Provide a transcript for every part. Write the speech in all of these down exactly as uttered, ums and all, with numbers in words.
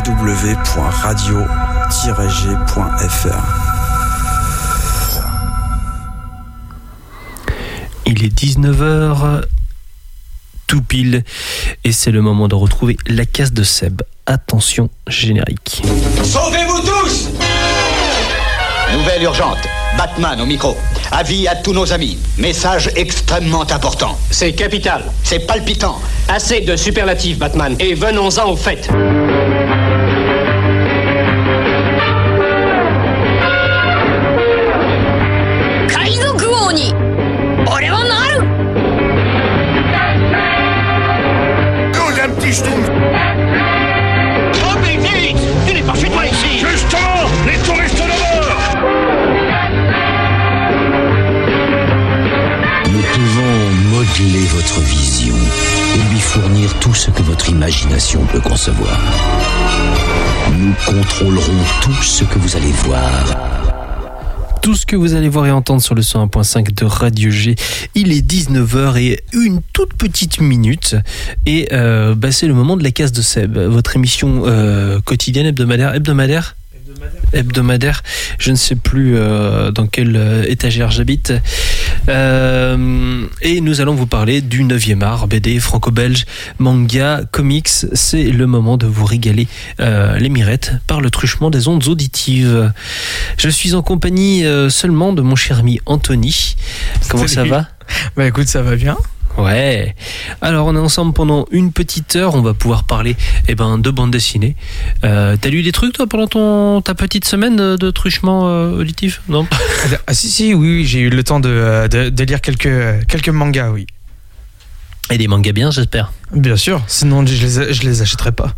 w point radio tiret g point f r. Il est dix-neuf heures tout pile et c'est le moment de retrouver la case de Seb. Attention, générique. Sauvez-vous tous! Nouvelle urgente. Batman au micro. Avis à tous nos amis. Message extrêmement important. C'est capital. C'est palpitant. Assez de superlatifs, Batman. Et venons-en au fait. Oh, un petit ch'tou. Oh, mais vite! Il n'est pas chez toi ici! Justement, les touristes d'abord. Nous pouvons modeler votre vision et lui fournir tout ce que votre imagination peut concevoir. Nous contrôlerons tout ce que vous allez voir. Tout ce que vous allez voir et entendre sur le cent un virgule cinq de Radio G. Il est dix-neuf heures et une toute petite minute. Et euh, bah, c'est le moment de la case de Seb. Votre émission euh, quotidienne, hebdomadaire, hebdomadaire hebdomadaire, je ne sais plus euh, dans quelle euh, étagère j'habite. Euh, et nous allons vous parler du neuvième art, B D, franco-belge, manga, comics. C'est le moment de vous régaler euh, les mirettes par le truchement des ondes auditives. Je suis en compagnie euh, seulement de mon cher ami Anthony. Comment Salut. Ça va? Bah écoute, ça va bien. Ouais. Alors on est ensemble pendant une petite heure. On va pouvoir parler eh ben, de bande dessinée. Euh, t'as lu des trucs toi pendant ton, ta petite semaine de, de truchement euh, auditif? Non? Ah si si oui, oui j'ai eu le temps de, de, de lire quelques, quelques mangas, oui. Et des mangas bien, j'espère. Bien sûr, sinon je les, je les achèterais pas.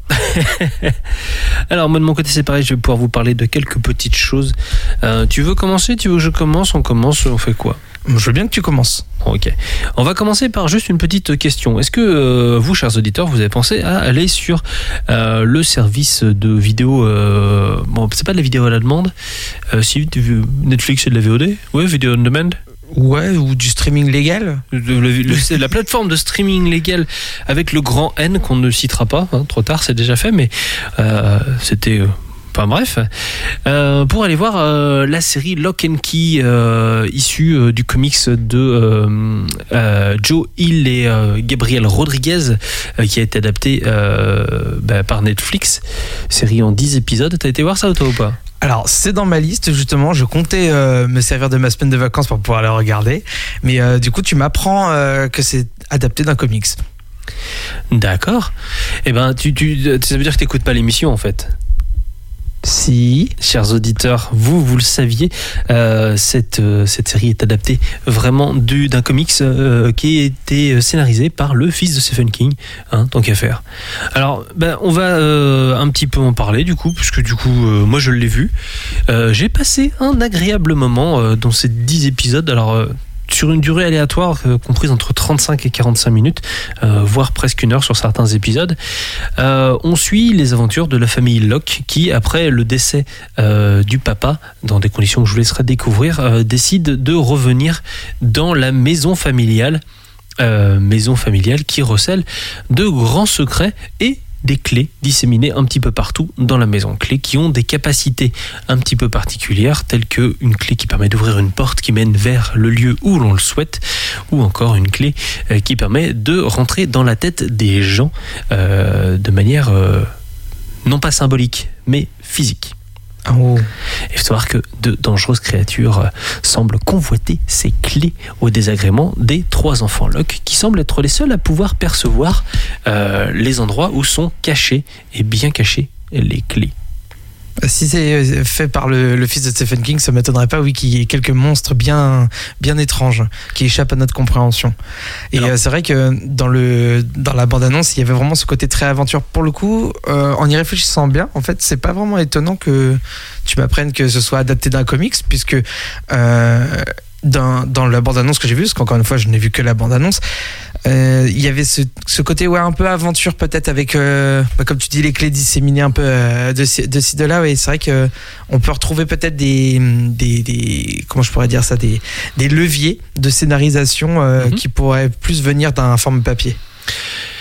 Alors moi de mon côté c'est pareil, je vais pouvoir vous parler de quelques petites choses. Euh, tu veux commencer? Tu veux que je commence? On commence, on fait quoi? Je veux bien que tu commences. Ok. On va commencer par juste une petite question. Est-ce que euh, vous, chers auditeurs, vous avez pensé à aller sur euh, le service de vidéo euh, bon, c'est pas de la vidéo à la demande. Euh, si Netflix c'est de la V O D? Ouais, vidéo on demand. Ouais, ou du streaming légal. Le, le, le, c'est la plateforme de streaming légal avec le grand N qu'on ne citera pas. Hein, trop tard, c'est déjà fait, mais euh, c'était. Euh, Enfin bref, euh, pour aller voir euh, la série Lock and Key euh, issue euh, du comics de euh, euh, Joe Hill et euh, Gabriel Rodriguez euh, qui a été adaptée euh, bah, par Netflix, série en dix épisodes. T'as été voir ça toi ou pas? Alors c'est dans ma liste justement, je comptais euh, me servir de ma semaine de vacances pour pouvoir la regarder, mais euh, du coup tu m'apprends euh, que c'est adapté d'un comics. D'accord. Eh ben tu, tu, ça veut dire que t'écoutes pas l'émission en fait? Si. Chers auditeurs, vous, vous le saviez, euh, cette, euh, cette série est adaptée vraiment du, d'un comics euh, qui a été scénarisé par le fils de Stephen King, hein, tant qu'à faire. Alors, ben, on va euh, un petit peu en parler du coup, puisque du coup, euh, moi je l'ai vu. Euh, j'ai passé un agréable moment euh, dans ces dix épisodes. Alors, euh, sur une durée aléatoire euh, comprise entre trente-cinq et quarante-cinq minutes, euh, voire presque une heure sur certains épisodes. Euh, on suit les aventures de la famille Locke qui, après le décès euh, du papa, dans des conditions que je vous laisserai découvrir, euh, décide de revenir dans la maison familiale, euh, maison familiale qui recèle de grands secrets et des clés disséminées un petit peu partout dans la maison. Clés qui ont des capacités un petit peu particulières, telles qu'une clé qui permet d'ouvrir une porte qui mène vers le lieu où l'on le souhaite, ou encore une clé qui permet de rentrer dans la tête des gens euh, de manière euh, non pas symbolique, mais physique. Oh. Il faut savoir que de dangereuses créatures euh, semblent convoiter ces clés au désagrément des trois enfants Locke qui semblent être les seuls à pouvoir percevoir euh, les endroits où sont cachés et bien cachés les clés. Si c'est fait par le, le fils de Stephen King, ça m'étonnerait pas, oui, qu'il y ait quelques monstres bien, bien étranges qui échappent à notre compréhension. Et Alors, euh, c'est vrai que dans, le, dans la bande-annonce, il y avait vraiment ce côté très aventure. Pour le coup, euh, en y réfléchissant bien, en fait, c'est pas vraiment étonnant que tu m'apprennes que ce soit adapté d'un comics, puisque euh, dans, dans la bande-annonce que j'ai vue, parce qu'encore une fois, je n'ai vu que la bande-annonce, euh, il y avait ce, ce côté ouais, un peu aventure peut-être avec, euh, bah, comme tu dis, les clés disséminées un peu euh, de, de ci, de là. Ouais, c'est vrai qu'on peut retrouver peut-être des, des, des, comment je pourrais dire ça, des, des leviers de scénarisation euh, mm-hmm. qui pourraient plus venir d'un format papier.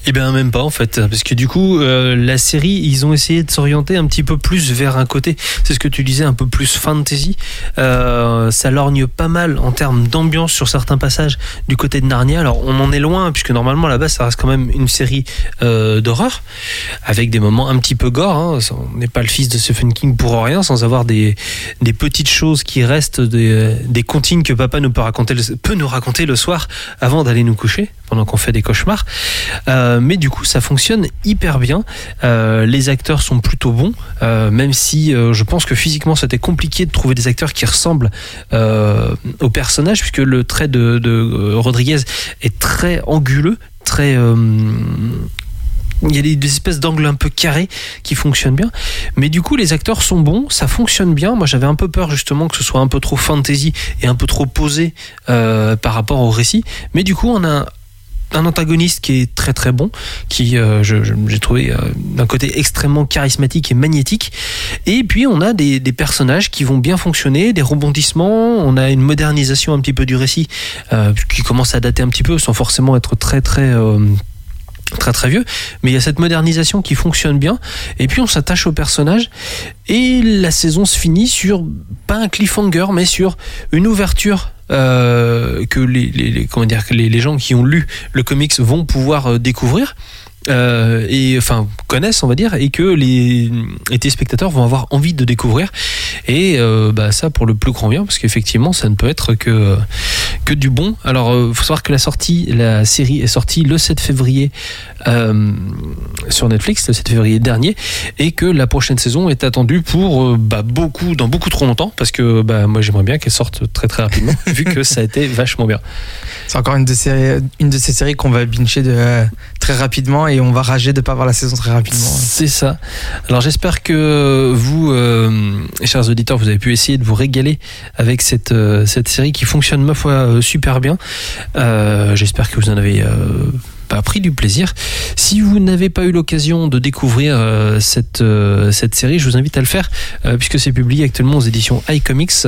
Eh bien même pas en fait, parce que du coup euh, la série, ils ont essayé de s'orienter un petit peu plus vers un côté, c'est ce que tu disais, un peu plus fantasy. Euh, ça lorgne pas mal en termes d'ambiance sur certains passages du côté de Narnia. Alors on en est loin, puisque normalement là-bas ça reste quand même une série euh, d'horreur, avec des moments un petit peu gore, hein. On n'est pas le fils de Stephen King pour rien, sans avoir des, des petites choses qui restent, des, des comptines que papa nous peut, raconter le, peut nous raconter le soir avant d'aller nous coucher, pendant qu'on fait des cauchemars. Euh, mais du coup ça fonctionne hyper bien. Euh, les acteurs sont plutôt bons, euh, même si euh, je pense que physiquement c'était compliqué de trouver des acteurs qui ressemblent euh, au personnage, puisque le trait de, de euh, Rodriguez est très anguleux, très euh, il y a des, des espèces d'angles un peu carrés qui fonctionnent bien, mais du coup les acteurs sont bons, ça fonctionne bien. Moi j'avais un peu peur justement que ce soit un peu trop fantasy et un peu trop posé euh, par rapport au récit, mais du coup on a un antagoniste qui est très très bon, qui euh, je, je, j'ai trouvé euh, d'un côté extrêmement charismatique et magnétique, et puis on a des, des personnages qui vont bien fonctionner, des rebondissements, on a une modernisation un petit peu du récit euh, qui commence à dater un petit peu sans forcément être très très euh, très très vieux, mais il y a cette modernisation qui fonctionne bien, et puis on s'attache aux personnages, et la saison se finit sur pas un cliffhanger mais sur une ouverture euh, que les, les, les comment dire que les, les gens qui ont lu le comics vont pouvoir euh, découvrir euh, et enfin connaissent on va dire, et que les, les téléspectateurs vont avoir envie de découvrir, et euh, bah ça pour le plus grand bien, parce qu'effectivement ça ne peut être que que du bon. Alors euh, faut savoir que la sortie la série est sortie le sept février euh, sur Netflix, le sept février dernier, et que la prochaine saison est attendue pour euh, bah, beaucoup dans beaucoup trop longtemps, parce que bah moi j'aimerais bien qu'elle sorte très très rapidement vu que ça a été vachement bien. C'est encore une de ces, une de ces séries qu'on va bincher de, euh, très rapidement, et on va rager de ne pas voir la saison très rapidement. C'est ça. Alors j'espère que vous, euh, chers auditeurs, vous avez pu essayer de vous régaler avec cette, euh, cette série qui fonctionne ma foi euh, super bien. Euh, j'espère que vous en avez... Euh, pas pris du plaisir. Si vous n'avez pas eu l'occasion de découvrir euh, cette, euh, cette série, je vous invite à le faire, euh, puisque c'est publié actuellement aux éditions iComics,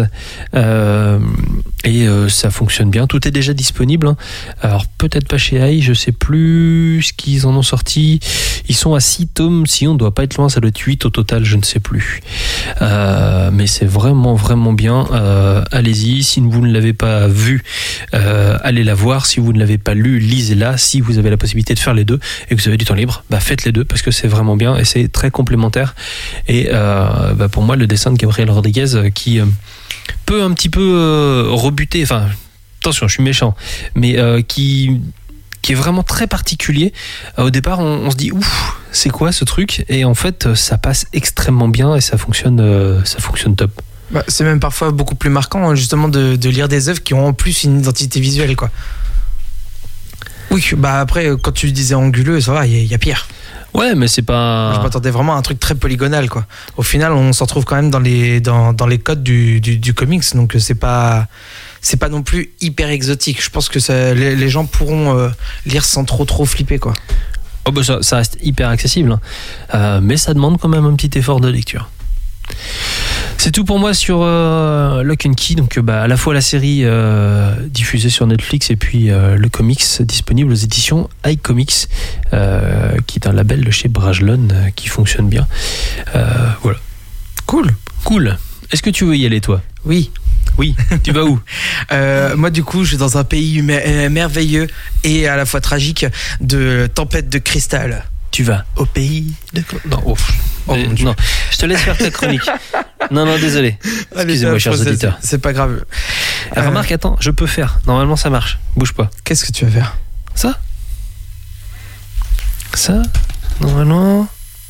euh, et euh, ça fonctionne bien. Tout est déjà disponible, hein. Alors peut-être pas chez i, je sais plus ce qu'ils en ont sorti. Ils sont à six tomes, si on doit pas être loin, ça doit être huit au total, je ne sais plus. Euh, mais c'est vraiment vraiment bien. Euh, allez-y, si vous ne l'avez pas vu, euh, allez la voir. Si vous ne l'avez pas lu, lisez-la. Si vous avez la possibilité de faire les deux et que vous avez du temps libre, bah faites les deux, parce que c'est vraiment bien et c'est très complémentaire. Et euh, bah pour moi, le dessin de Gabriel Rodriguez euh, qui euh, peut un petit peu euh, rebuter, enfin attention, je suis méchant, mais euh, qui qui est vraiment très particulier. Euh, au départ, on, on se dit ouf, c'est quoi ce truc, et en fait, ça passe extrêmement bien et ça fonctionne, euh, ça fonctionne top. Bah, c'est même parfois beaucoup plus marquant justement de, de lire des œuvres qui ont en plus une identité visuelle, quoi. Oui, bah après, quand tu disais anguleux, ça va, il y, y a pire. Ouais, mais c'est pas... Je m'attendais vraiment à un truc très polygonal, quoi. Au final, on s'en trouve quand même dans les, dans, dans les codes du, du, du comics, donc c'est pas, c'est pas non plus hyper exotique. Je pense que ça, les, les gens pourront euh, lire sans trop trop flipper, quoi. Oh bah ça, ça reste hyper accessible, hein. euh, mais ça demande quand même un petit effort de lecture. C'est tout pour moi sur euh, Lock and Key, donc bah, à la fois la série euh, diffusée sur Netflix et puis euh, le comics disponible aux éditions iComics, euh, qui est un label de chez Brajlon euh, qui fonctionne bien. Euh, voilà. Cool. Cool. Est-ce que tu veux y aller, toi ? Oui. Oui. Tu vas où ? euh, Moi, du coup, je suis dans un pays mer- merveilleux et à la fois tragique de Tempête de cristal. Tu vas au pays de... Non, oh. Oh, euh, non. Je te laisse faire ta chronique. Non, non, désolé. Excusez-moi, chers auditeurs. C'est pas grave. Euh, remarque, attends, je peux faire. Normalement, ça marche. Bouge pas. Qu'est-ce que tu vas faire ? Ça ? Ça ? Normalement...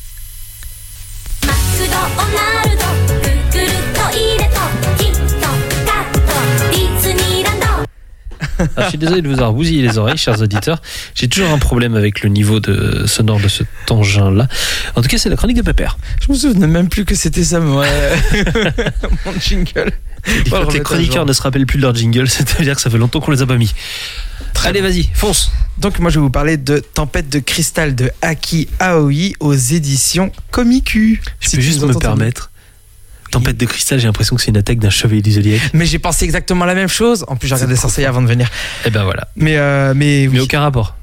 Alors, je suis désolé de vous avoir bousillé les oreilles, chers auditeurs. J'ai toujours un problème avec le niveau de sonore de cet engin-là. En tout cas, c'est la chronique de Pépère. Je me souvenais même plus que c'était ça, moi. Mon jingle. Quand les chroniqueurs ne se rappellent plus de leur jingle, c'est-à-dire que ça fait longtemps qu'on les a pas mis. Très Allez, vas-y, fonce. Donc moi, je vais vous parler de Tempête de cristal de Aki Aoi aux éditions Komiku. Je si peux juste me permettre. Tempête de cristal, j'ai l'impression que c'est une attaque d'un chevalier du Zodiac. Mais j'ai pensé exactement la même chose. En plus, j'ai regardé Saint Seiya avant de venir. Et ben voilà. Mais euh, mais, mais oui. aucun rapport.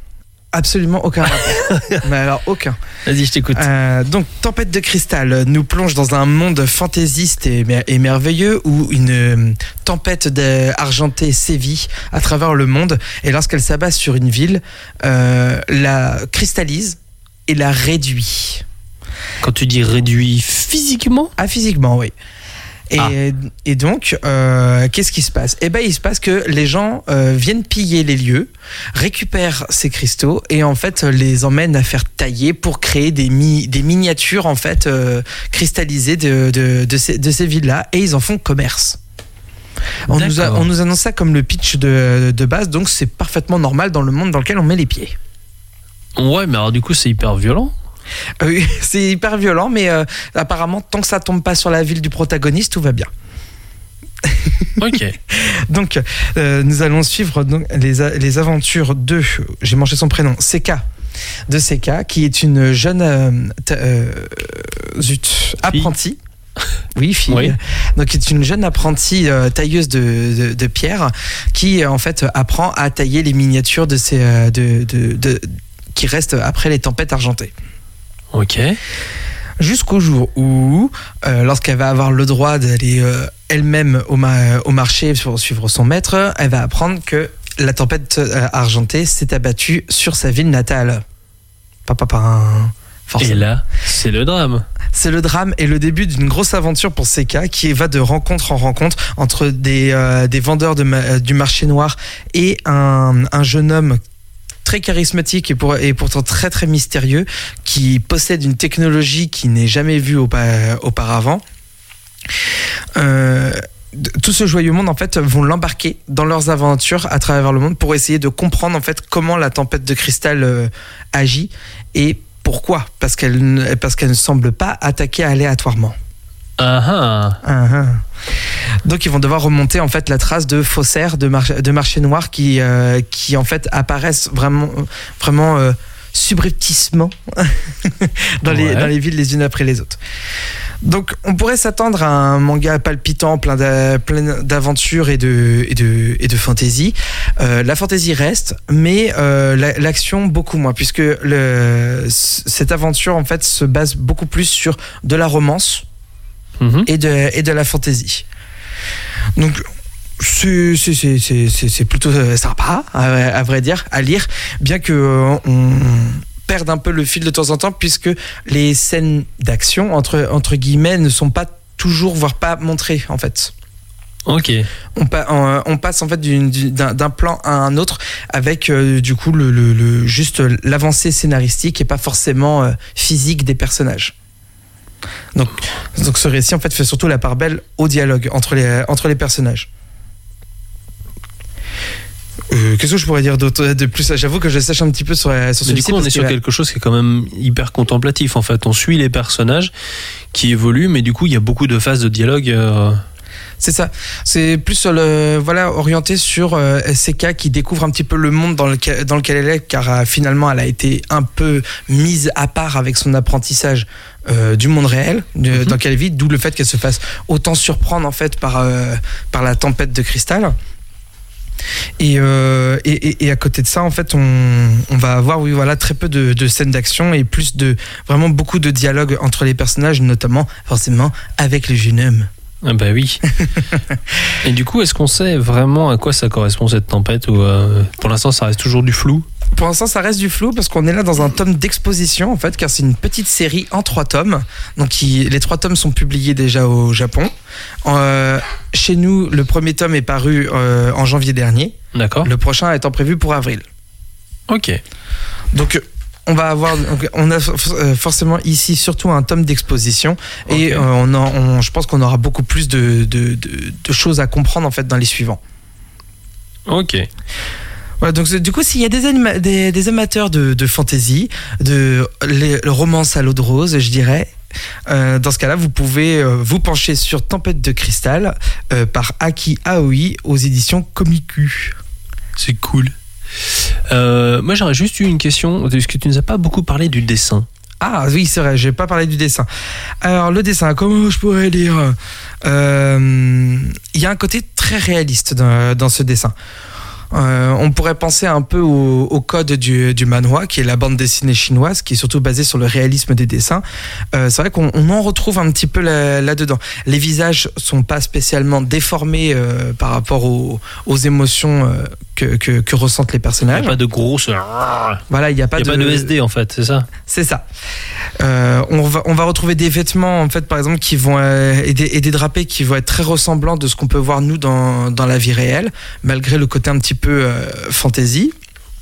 absolument aucun rapport. Mais alors aucun. Vas-y, je t'écoute. Euh, donc, Tempête de cristal nous plonge dans un monde fantaisiste et, et merveilleux où une euh, tempête de- argentée sévit à travers le monde et lorsqu'elle s'abat sur une ville, euh, la cristallise et la réduit. Quand tu dis réduit physiquement, Ah, physiquement, oui. Et, Ah. et donc, euh, qu'est-ce qui se passe ? Eh ben, il se passe que les gens euh, viennent piller les lieux, récupèrent ces cristaux et en fait les emmènent à faire tailler pour créer des, mi- des miniatures en fait euh, cristallisées de, de, de ces, de ces villes-là et ils en font commerce. On nous, a- D'accord. on nous annonce ça comme le pitch de, de base, donc c'est parfaitement normal dans le monde dans lequel on met les pieds. ouais, mais alors du coup, c'est hyper violent. Euh, oui, c'est hyper violent, mais euh, apparemment, tant que ça tombe pas sur la ville du protagoniste, tout va bien. Ok. Donc, euh, nous allons suivre donc, les, a- les aventures de, j'ai mangé son prénom, Seka, de Seka, qui est une jeune euh, ta- euh, zut, apprentie. Oui, fille. Oui. Donc, qui est une jeune apprentie euh, tailleuse de, de, de pierre qui, euh, en fait, apprend à tailler les miniatures de ces, euh, de, de, de- qui restent après les tempêtes argentées. Ok. Jusqu'au jour où, euh, lorsqu'elle va avoir le droit d'aller euh, elle-même au, ma- au marché pour suivre son maître, elle va apprendre que la tempête euh, argentée s'est abattue sur sa ville natale. Papa, Et là, c'est le drame. c'est le drame et le début d'une grosse aventure pour Seka qui va de rencontre en rencontre entre des, euh, des vendeurs de ma- du marché noir et un, un jeune homme très charismatique et, pour, et pourtant très très mystérieux qui possède une technologie qui n'est jamais vue aupa- auparavant. Euh, tout ce joyeux monde en fait vont l'embarquer dans leurs aventures à travers le monde pour essayer de comprendre en fait comment la tempête de cristal euh, agit et pourquoi, parce qu'elle ne- parce qu'elle ne semble pas attaquer aléatoirement. Ah ah. Ah, ah. Donc ils vont devoir remonter en fait la trace de faussaires, de, mar- de marchés noirs qui, euh, qui en fait apparaissent vraiment, vraiment euh, subrepticement dans, les, Ouais. dans les villes les unes après les autres. Donc on pourrait s'attendre à un manga palpitant, plein d'a- plein d'aventures et de, et de, et de fantaisie. Euh, la fantaisie reste, mais euh, la- l'action beaucoup moins, puisque le, c- cette aventure en fait se base beaucoup plus sur de la romance Mhm. et de, et de la fantaisie. Donc, c'est, c'est, c'est, c'est, c'est- c'est plutôt euh, sympa, à, à vrai dire, à lire, bien que euh, on perde un peu le fil de temps en temps, puisque les scènes d'action, entre, entre guillemets, ne sont pas toujours, voire pas montrées, en fait. Ok. On, pa- on, on passe en fait d'une- d'une- d'un, d'un plan à un autre avec euh, du coup le, le, le- juste l'avancée scénaristique et pas forcément euh, physique des personnages. Donc, donc ce récit en fait fait surtout la part belle au dialogue entre les, entre les personnages. Euh, qu'est-ce que je pourrais dire d'autre de plus ? J'avoue que je sèche un petit peu sur, sur Mais du celui-ci. coup, on parce est sur que- quelque chose qui est quand même hyper contemplatif. En fait, on suit les personnages qui évoluent, mais du coup, il y a beaucoup de phases de dialogue. euh, C'est ça. C'est plus sur le, voilà, orienté sur euh, Seka qui découvre un petit peu le monde dans lequel, dans lequel elle est, car euh, finalement, elle a été un peu mise à part avec son apprentissage euh, du monde réel, de, Mhm. dans lequel elle vit, d'où le fait qu'elle se fasse autant surprendre en fait par, euh, par la tempête de cristal. Et, euh, et, et, et à côté de ça, en fait, on, on va avoir, oui, voilà, très peu de, de scènes d'action et plus de, vraiment beaucoup de dialogue entre les personnages, notamment, forcément, avec le jeune homme. Ah bah oui. Et du coup, est-ce qu'on sait vraiment à quoi ça correspond cette tempête ou euh, pour l'instant, ça reste toujours du flou? Pour l'instant, ça reste du flou parce qu'on est là dans un tome d'exposition en fait, car c'est une petite série en trois tomes. Donc, qui- les trois tomes sont publiés déjà au Japon. Euh, chez nous, le premier tome est paru euh, en janvier dernier. D'accord. Le prochain étant prévu pour avril. Ok. Donc, on va avoir, donc, on a euh, forcément ici surtout un tome d'exposition et Ok. euh, on, en- on- je pense qu'on aura beaucoup plus de, de, de, de choses à comprendre en fait dans les suivants. Ok. Voilà, donc c'est- du coup, s'il y a des, anima- des, des amateurs de, de fantasy, de les, le romance à l'eau de rose, je dirais, euh, dans ce cas-là, vous pouvez euh, vous pencher sur Tempête de cristal euh, par Aki Aoi aux éditions Komiku. C'est cool. Euh, moi, j'aurais juste eu une question, parce que tu nous as pas beaucoup parlé du dessin. Ah oui, c'est vrai, j'ai pas parlé du dessin. Alors, le dessin, comment je pourrais dire euh, il y a un côté très réaliste dans, dans ce dessin. Euh, on pourrait penser un peu au, au code du, du manhwa, qui est la bande dessinée chinoise, qui est surtout basée sur le réalisme des dessins. Euh, c'est vrai qu'on on en retrouve un petit peu là, là-dedans. Les visages sont pas spécialement déformés euh, par rapport aux, aux émotions euh, que, que, que ressentent les personnages. Il n'y a pas de grosses... Voilà, il n'y a pas Il n'y a de... pas de S D en fait, c'est ça. C'est ça. Euh, on, va, on va retrouver des vêtements, en fait, par exemple, qui vont, euh, et, des, et des drapés qui vont être très ressemblants de ce qu'on peut voir, nous, dans, dans la vie réelle, malgré le côté un petit peu euh, fantasy.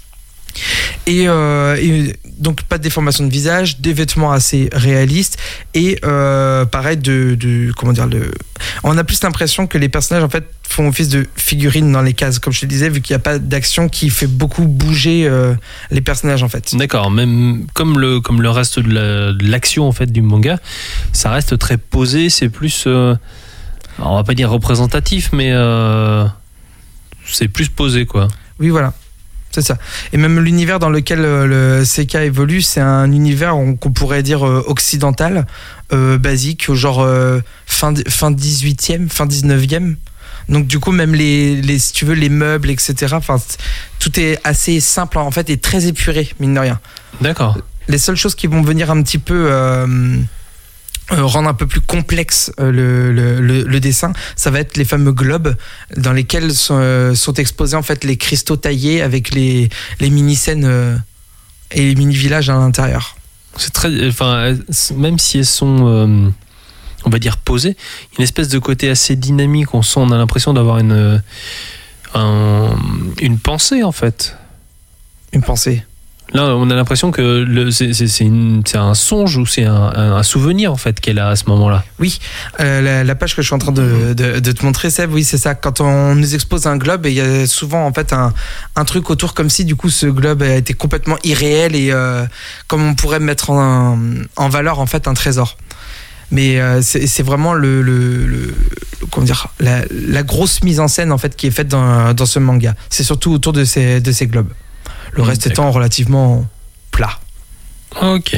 Et, euh, et donc, pas de déformation de visage, des vêtements assez réalistes, et euh, pareil, de, de. Comment dire le... On a plus l'impression que les personnages, en fait, font office de figurines dans les cases, comme je te disais, vu qu'il n'y a pas d'action qui fait beaucoup bouger euh, les personnages, en fait. D'accord, même comme le, comme le reste de, la, de l'action en fait, du manga, ça reste très posé, c'est plus. Euh, on va pas dire représentatif, mais euh, c'est plus posé, quoi. Oui, voilà. C'est ça. Et même l'univers dans lequel le Seika évolue, c'est un univers qu'on pourrait dire occidental, euh, basique, genre euh, fin, fin dix-huitième, fin dix-neuvième. Donc du coup, même les, les, si tu veux, les meubles, et cetera. Enfin, tout est assez simple en fait et très épuré, mine de rien. D'accord. Les seules choses qui vont venir un petit peu euh, euh, rendre un peu plus complexe euh, le, le, le, le dessin, ça va être les fameux globes dans lesquels sont, euh, sont exposés en fait les cristaux taillés avec les, les mini scènes euh, et les mini villages à l'intérieur. C'est très, enfin, même si elles sont, euh, on va dire posées, il y a une espèce de côté assez dynamique. On sent, on a l'impression d'avoir une, un, une pensée en fait. Une pensée. Là, on a l'impression que le, c'est, c'est, c'est, une, c'est un songe ou c'est un, un souvenir en fait qu'elle a à ce moment-là. Oui, euh, la, la page que je suis en train de, de, de te montrer, Seb, oui, c'est ça. Quand on nous expose un globe, il y a souvent en fait un, un truc autour comme si du coup ce globe a été complètement irréel et euh, comme on pourrait mettre en, en valeur en fait un trésor. Mais euh, c'est, c'est vraiment le, le, le comment dire la, la grosse mise en scène en fait qui est faite dans, dans ce manga. C'est surtout autour de ces, de ces globes. Le reste D'accord. étant relativement plat. Ok.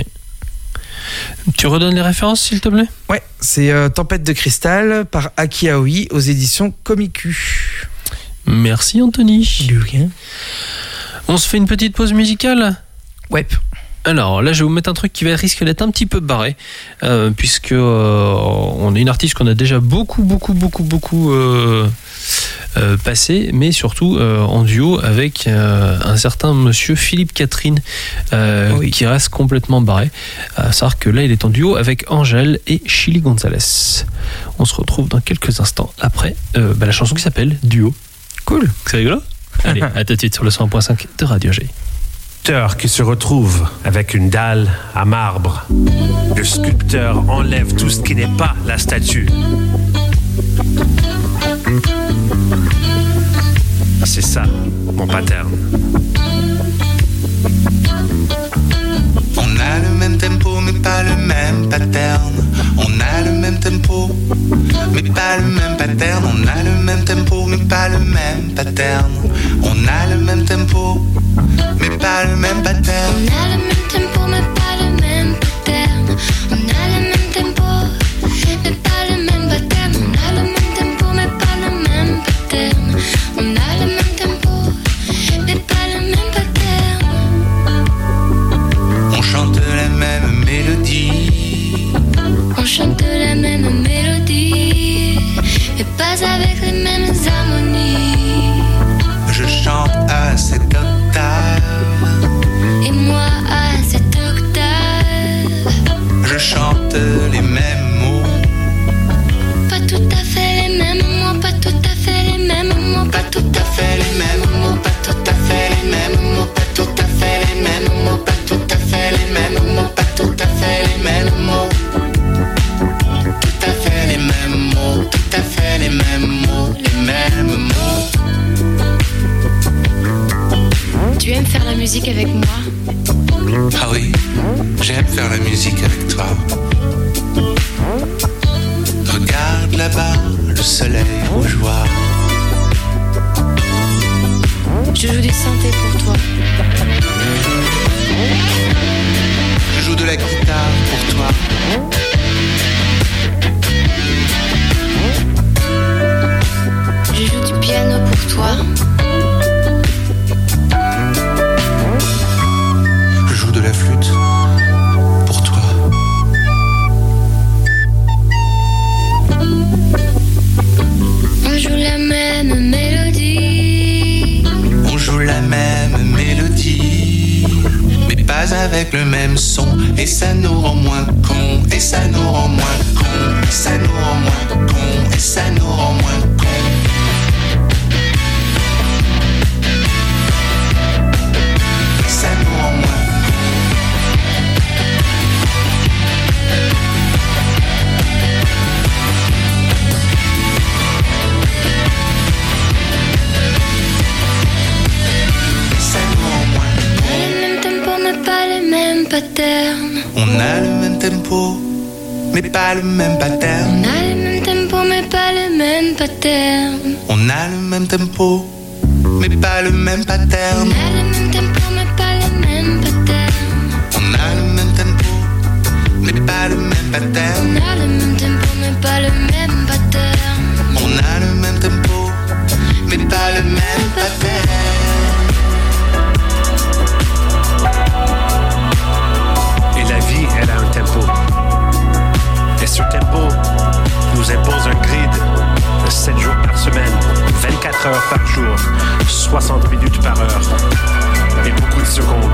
Tu redonnes les références, s'il te plaît ? Ouais, c'est euh, Tempête de cristal par Aki Aoi aux éditions Komiku. Merci Anthony. De rien. On se fait une petite pause musicale ? Ouais. Alors là, je vais vous mettre un truc qui va risque d'être un petit peu barré, euh, puisque euh, on est une artiste qu'on a déjà beaucoup, beaucoup, beaucoup, beaucoup euh, euh, passé, mais surtout euh, en duo avec euh, un certain monsieur Philippe Catherine, euh, oui. qui reste complètement barré. À savoir que là, il est en duo avec Angèle et Chili Gonzalez. On se retrouve dans quelques instants après euh, bah, la chanson qui s'appelle Duo. Cool. C'est rigolo. Allez, à tout de suite sur le cent un point cinq de Radio G. Qui se retrouve avec une dalle à marbre. Le sculpteur enlève tout ce qui n'est pas la statue. C'est ça, mon pattern. On a le même tempo mais pas le même pattern. On a le même tempo mais pas le même pattern. On a le même tempo mais pas le même pattern. On a le même tempo mais pas le même pattern. On a le même tempo mais pas le même pattern. On a le même tempo mais pas le même pattern. On a le même tempo mais pas le même pattern. On a le même tempo mais pas le même pattern. On chante la même mélodie. On chante la même mélodie mais pas avec les mêmes harmonies. Je chante à cette octave et moi à cette octave. Je chante les mêmes mots. Pas tout à fait les mêmes mots, pas tout à fait les mêmes mots, pas tout à fait les mêmes mots, pas tout à fait les mêmes mots, pas tout à fait les mêmes mots, pas tout à fait les mêmes mots, pas tout à fait les mêmes mots. Tout à fait les mêmes mots, tout à fait les mêmes mots, les mêmes mots. Tu aimes faire la musique avec moi ? Ah oui, j'aime faire la musique avec toi. Regarde là-bas, le soleil rougeoir. Je joue des synthés pour toi. Je joue de la guitare pour toi. Je joue du piano pour toi. avec le même son. Et ça nous rend moins cons, et ça nous rend moins cons, et ça nous rend moins cons, et ça nous rend moins cons. Ça nous rend moins pattern. On a le même tempo, mais pas le même pattern. On a le même tempo, mais pas le même pattern. On a le même tempo, mais pas le même pattern. On a le même tempo, mais pas le même pattern. On a le même tempo, mais pas le même pattern. On a le même tempo, mais pas le même pattern. On a le même tempo, mais pas le même pattern. La vie, elle a un tempo. Et ce tempo nous impose un grid de sept jours par semaine, vingt-quatre heures par jour, soixante minutes par heure et beaucoup de secondes.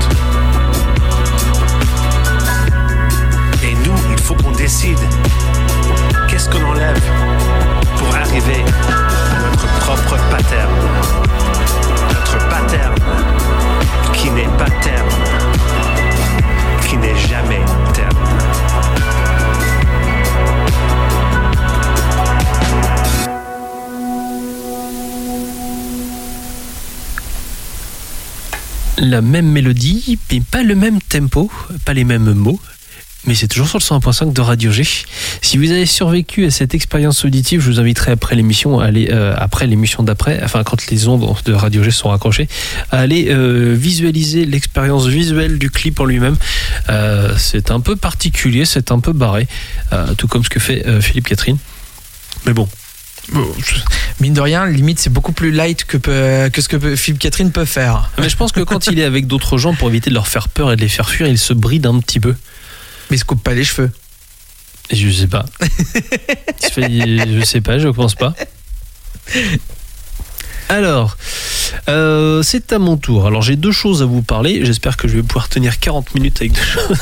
Et nous, il faut qu'on décide qu'est-ce qu'on enlève pour arriver à notre propre pattern. Notre pattern qui n'est pas terme, qui n'est jamais terme. La même mélodie, mais pas le même tempo, pas les mêmes mots. Mais c'est toujours sur le cent un point cinq de Radio G. Si vous avez survécu à cette expérience auditive, je vous inviterai après l'émission, à aller, euh, après l'émission d'après, enfin quand les ondes de Radio G sont raccrochées, à aller euh, visualiser l'expérience visuelle du clip en lui-même. Euh, c'est un peu particulier, c'est un peu barré, euh, tout comme ce que fait euh, Philippe Catherine. Mais bon. Mine de rien, limite c'est beaucoup plus light que, peut, que ce que peut, Philippe Catherine peut faire. Mais je pense que quand il est avec d'autres gens, pour éviter de leur faire peur et de les faire fuir, il se bride un petit peu. Mais il se coupe pas les cheveux. Je sais pas. Je sais pas, je pense pas. Alors, euh, c'est à mon tour. Alors j'ai deux choses à vous parler. J'espère que je vais pouvoir tenir quarante minutes avec deux choses.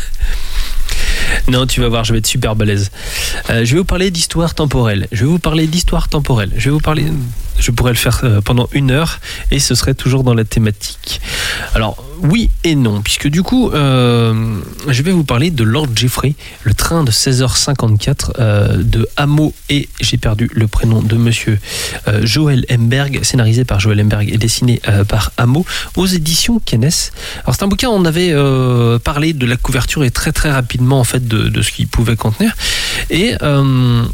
Non, tu vas voir, je vais être super balèze. Euh, je vais vous parler d'histoire temporelle. Je vais vous parler d'histoire temporelle. Je vais vous parler... Je pourrais le faire pendant une heure et ce serait toujours dans la thématique. Alors, oui et non, puisque du coup, euh, je vais vous parler de Lord Jeffrey, le train de seize heures cinquante-quatre euh, de Hameau et j'ai perdu le prénom de monsieur euh, Joël Hemberg, scénarisé par Joël Hemberg et dessiné euh, par Hameau, aux éditions Kennes. Alors, c'est un bouquin, on avait euh, parlé de la couverture et très très rapidement en fait de, de ce qu'il pouvait contenir. Et... Euh,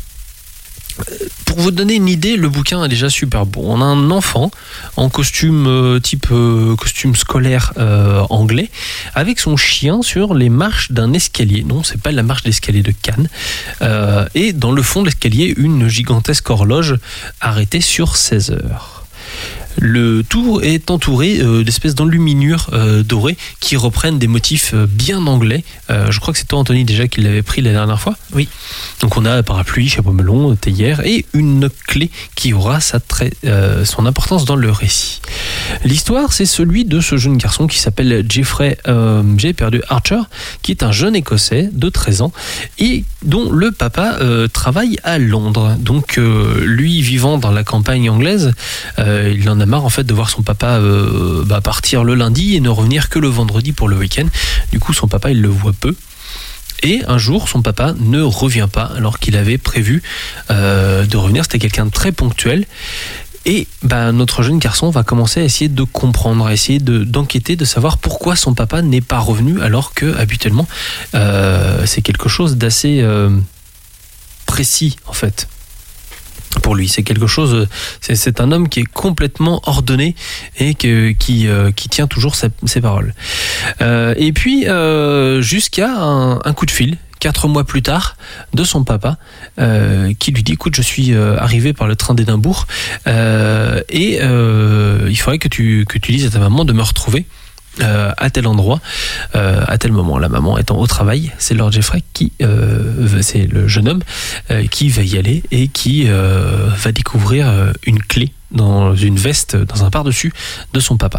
pour vous donner une idée, le bouquin est déjà super beau. On a un enfant en costume euh, type euh, costume scolaire euh, anglais avec son chien sur les marches d'un escalier. Non, c'est pas la marche d'escalier de Cannes. Euh, et dans le fond de l'escalier, une gigantesque horloge arrêtée sur seize heures. Le tout est entouré euh, d'espèces d'enluminures euh, dorées qui reprennent des motifs euh, bien anglais. Euh, je crois que c'est toi, Anthony, déjà qui l'avait pris la dernière fois. Oui. Donc on a parapluie, chapeau melon, théière et une clé qui aura sa très, euh, son importance dans le récit. L'histoire, c'est celui de ce jeune garçon qui s'appelle Jeffrey, euh, j'ai perdu Archer, qui est un jeune Écossais de treize ans et dont le papa euh, travaille à Londres. Donc euh, lui, vivant dans la campagne anglaise, euh, il en a marre en fait de voir son papa euh, bah, partir le lundi et ne revenir que le vendredi pour le week-end. Du coup, son papa, il le voit peu. Et un jour, son papa ne revient pas alors qu'il avait prévu euh, de revenir. C'était quelqu'un de très ponctuel. Et bah, notre jeune garçon va commencer à essayer de comprendre, à essayer de, d'enquêter, de savoir pourquoi son papa n'est pas revenu alors que habituellement euh, c'est quelque chose d'assez euh, précis en fait. Pour lui, c'est quelque chose. C'est, c'est un homme qui est complètement ordonné et que, qui, euh, qui tient toujours sa, ses paroles. Euh, et puis euh, jusqu'à un, un coup de fil. Quatre mois plus tard, de son papa, euh, qui lui dit, écoute, je suis euh, arrivé par le train d'Édimbourg euh, et euh, il faudrait que tu, que tu dises à ta maman de me retrouver euh, à tel endroit, euh, à tel moment. La maman étant au travail, c'est Lord Jeffrey qui, euh, c'est le jeune homme euh, qui va y aller et qui euh, va découvrir une clé dans une veste, dans un pardessus de son papa.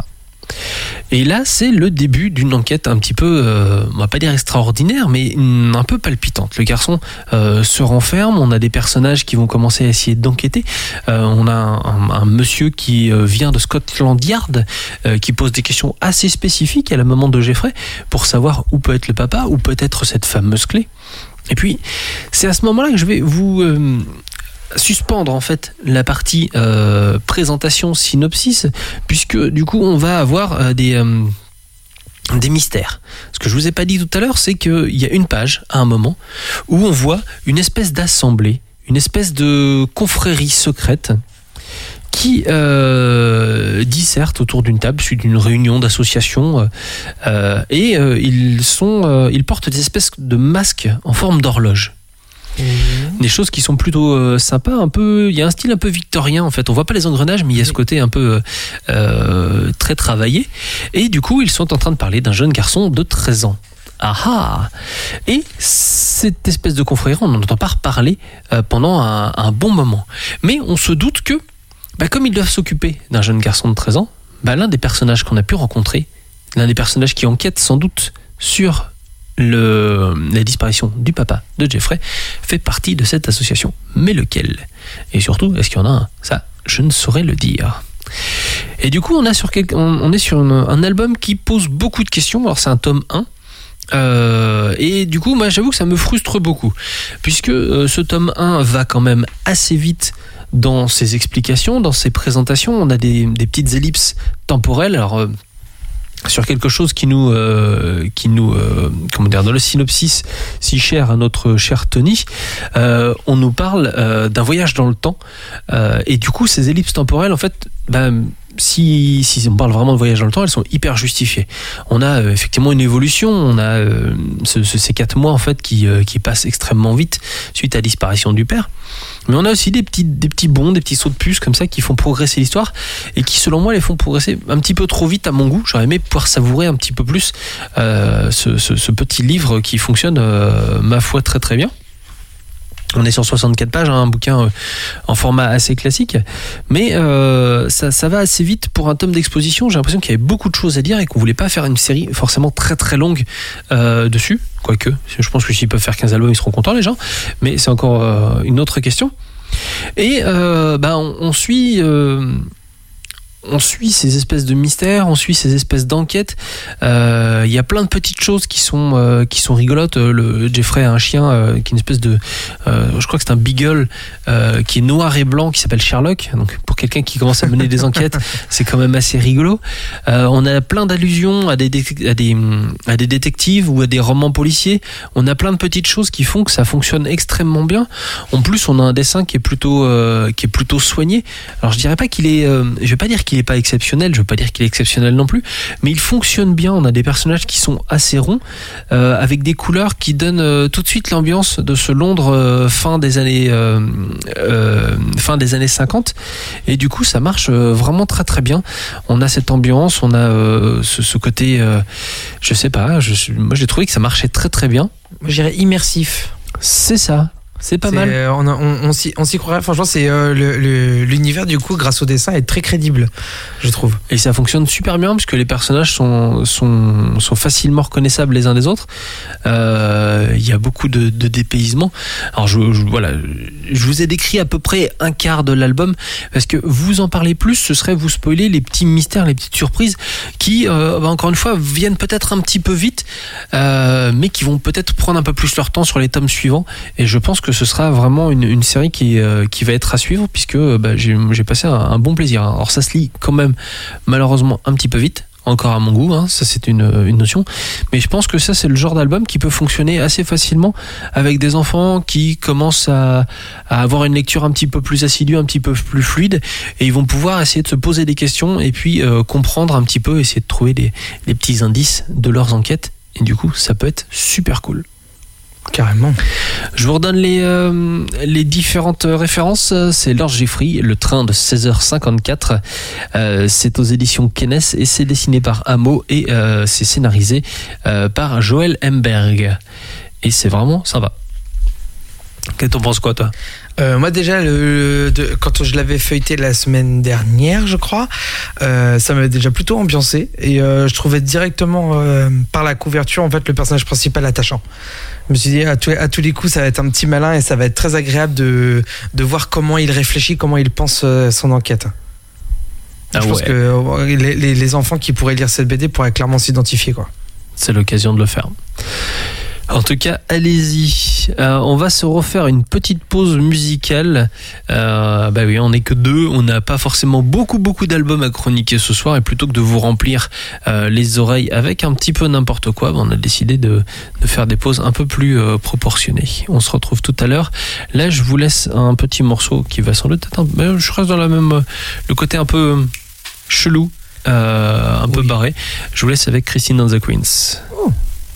Et là, c'est le début d'une enquête un petit peu, euh, on va pas dire extraordinaire, mais un peu palpitante. Le garçon euh, se renferme, on a des personnages qui vont commencer à essayer d'enquêter. Euh, on a un, un, un monsieur qui euh, vient de Scotland Yard, euh, qui pose des questions assez spécifiques à la maman de Jeffrey pour savoir où peut être le papa, où peut être cette fameuse clé. Et puis, c'est à ce moment-là que je vais vous... Euh, suspendre en fait la partie euh, présentation synopsis, puisque du coup on va avoir euh, des euh, des mystères. Ce que je vous ai pas dit tout à l'heure, c'est qu'il y a une page à un moment où on voit une espèce d'assemblée, une espèce de confrérie secrète qui euh, disserte autour d'une table suite d'une réunion d'association euh, et euh, ils sont euh, ils portent des espèces de masques en forme d'horloge. Des choses qui sont plutôt euh, sympas, un peu, il y a un style un peu victorien en fait, on voit pas les engrenages mais il y a ce côté un peu euh, très travaillé, et du coup ils sont en train de parler d'un jeune garçon de treize ans. Ah ah. Et cette espèce de confrérie, on n'en entend pas reparler euh, pendant un, un bon moment, mais on se doute que bah, comme ils doivent s'occuper d'un jeune garçon de treize ans, bah, l'un des personnages qu'on a pu rencontrer, l'un des personnages qui enquête sans doute sur Le, la disparition du papa de Jeffrey fait partie de cette association. Mais lequel ? Et surtout, est-ce qu'il y en a un ? Ça, je ne saurais le dire. Et du coup, on, a sur quel, on, on est sur une, un album qui pose beaucoup de questions. Alors, c'est un tome un. Euh, et du coup, moi, j'avoue que ça me frustre beaucoup. Puisque euh, ce tome un va quand même assez vite dans ses explications, dans ses présentations. On a des, des petites ellipses temporelles. Alors... Euh, sur quelque chose qui nous, euh, qui nous, euh, comment dire, dans le synopsis si cher à notre cher Tony, euh, on nous parle euh, d'un voyage dans le temps, euh, et du coup ces ellipses temporelles, en fait, ben, si, si on parle vraiment de voyage dans le temps, elles sont hyper justifiées. On a euh, effectivement une évolution, on a euh, ce, ce, ces quatre mois en fait qui, euh, qui passent extrêmement vite suite à la disparition du père. Mais on a aussi des petits, des petits bonds, des petits sauts de puce comme ça qui font progresser l'histoire et qui, selon moi, les font progresser un petit peu trop vite à mon goût. J'aurais aimé pouvoir savourer un petit peu plus euh, ce, ce, ce petit livre qui fonctionne, euh, ma foi, très très bien. On est sur soixante-quatre pages, hein, un bouquin euh, en format assez classique, mais euh, ça, ça va assez vite pour un tome d'exposition. J'ai l'impression qu'il y avait beaucoup de choses à dire et qu'on voulait pas faire une série forcément très très longue euh, dessus. Quoique, je pense que s'ils peuvent faire quinze albums, ils seront contents les gens, mais c'est encore euh, une autre question. Et euh, bah, on, on suit... Euh, on suit ces espèces de mystères, on suit ces espèces d'enquêtes. Il euh, y a plein de petites choses qui sont euh, qui sont rigolotes. Le Jeffrey a un chien euh, qui est une espèce de, euh, je crois que c'est un beagle euh, qui est noir et blanc, qui s'appelle Sherlock. Donc pour quelqu'un qui commence à mener des enquêtes, c'est quand même assez rigolo. Euh, on a plein d'allusions à des, à des à des détectives ou à des romans policiers. On a plein de petites choses qui font que ça fonctionne extrêmement bien. En plus, on a un dessin qui est plutôt euh, qui est plutôt soigné. Alors je dirais pas qu'il est, euh, je vais pas dire qu'il est pas exceptionnel, je veux pas dire qu'il est exceptionnel non plus, mais il fonctionne bien. On a des personnages qui sont assez ronds, euh, avec des couleurs qui donnent euh, tout de suite l'ambiance de ce Londres euh, fin des années euh, euh, fin des années cinquante, et du coup ça marche euh, vraiment très très bien. On a cette ambiance, on a euh, ce, ce côté, euh, je sais pas, je, moi j'ai trouvé que ça marchait très très bien. Moi je dirais immersif. C'est ça. C'est pas c'est, mal. Euh, on, on, on, s'y, on s'y croirait. Franchement, c'est euh, le, le, l'univers du coup, grâce au dessin, est très crédible, je trouve. Et ça fonctionne super bien parce que les personnages sont sont, sont facilement reconnaissables les uns des autres. Il euh, y a beaucoup de, de dépaysement. Alors je, je voilà, je vous ai décrit à peu près un quart de l'album parce que vous en parlez plus, ce serait vous spoiler les petits mystères, les petites surprises qui, euh, bah, encore une fois, viennent peut-être un petit peu vite, euh, mais qui vont peut-être prendre un peu plus leur temps sur les tomes suivants. Et je pense que ce sera vraiment une, une série qui, euh, qui va être à suivre puisque bah, j'ai, j'ai passé un, un bon plaisir. Alors ça se lit quand même malheureusement un petit peu vite, encore à mon goût, hein, ça c'est une, une notion, mais je pense que ça c'est le genre d'album qui peut fonctionner assez facilement avec des enfants qui commencent à, à avoir une lecture un petit peu plus assidue, un petit peu plus fluide, et ils vont pouvoir essayer de se poser des questions et puis euh, comprendre un petit peu, essayer de trouver des, des petits indices de leurs enquêtes, et du coup ça peut être super cool. Carrément. Je vous redonne les, euh, les différentes références. C'est Lord Jeffrey, le train de seize heures cinquante-quatre. Euh, c'est aux éditions Kennes et c'est dessiné par Amo et euh, c'est scénarisé euh, par Joël Hemberg. Et c'est vraiment sympa. Qu'est-ce que t'en penses quoi, toi ? Euh, moi déjà, le, de, quand je l'avais feuilleté la semaine dernière, je crois, euh, ça m'avait déjà plutôt ambiancé et euh, je trouvais directement euh, par la couverture en fait le personnage principal attachant. Je me suis dit à, tout, à tous les coups ça va être un petit malin et ça va être très agréable de, de voir comment il réfléchit, comment il pense euh, son enquête. Ah je ouais. pense que euh, les, les, les enfants qui pourraient lire cette B D pourraient clairement s'identifier, quoi. C'est l'occasion de le faire. En tout cas, allez-y. Euh, on va se refaire une petite pause musicale. Euh, bah oui, on n'est que deux. On n'a pas forcément beaucoup, beaucoup d'albums à chroniquer ce soir. Et plutôt que de vous remplir euh, les oreilles avec un petit peu n'importe quoi, bah on a décidé de, de faire des pauses un peu plus euh, proportionnées. On se retrouve tout à l'heure. Là, je vous laisse un petit morceau qui va sans doute être un peu... Je reste dans la même... Le côté un peu chelou, euh, un oui. peu barré. Je vous laisse avec Christine and the Queens. Oh.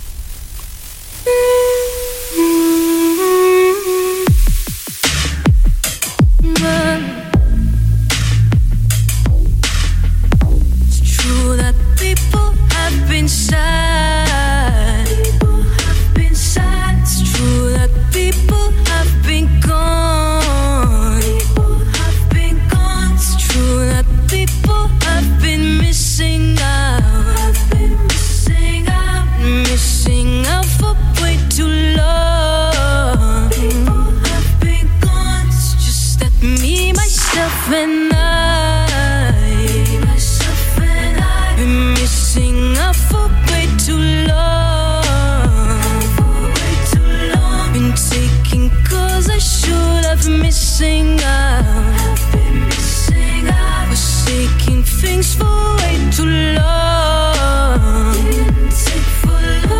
It's true that people have been sad. People have been sad. It's true that people have been gone. People have been gone. It's true that people have been missing out. Have been missing out. Missing out for way too long. People have been gone. It's just that me, myself, and I, myself and I, been missing out for way too long. For way too long. Been taking cause I should have missing out. Have been missing out. Forsaking things for way too long. Didn't take for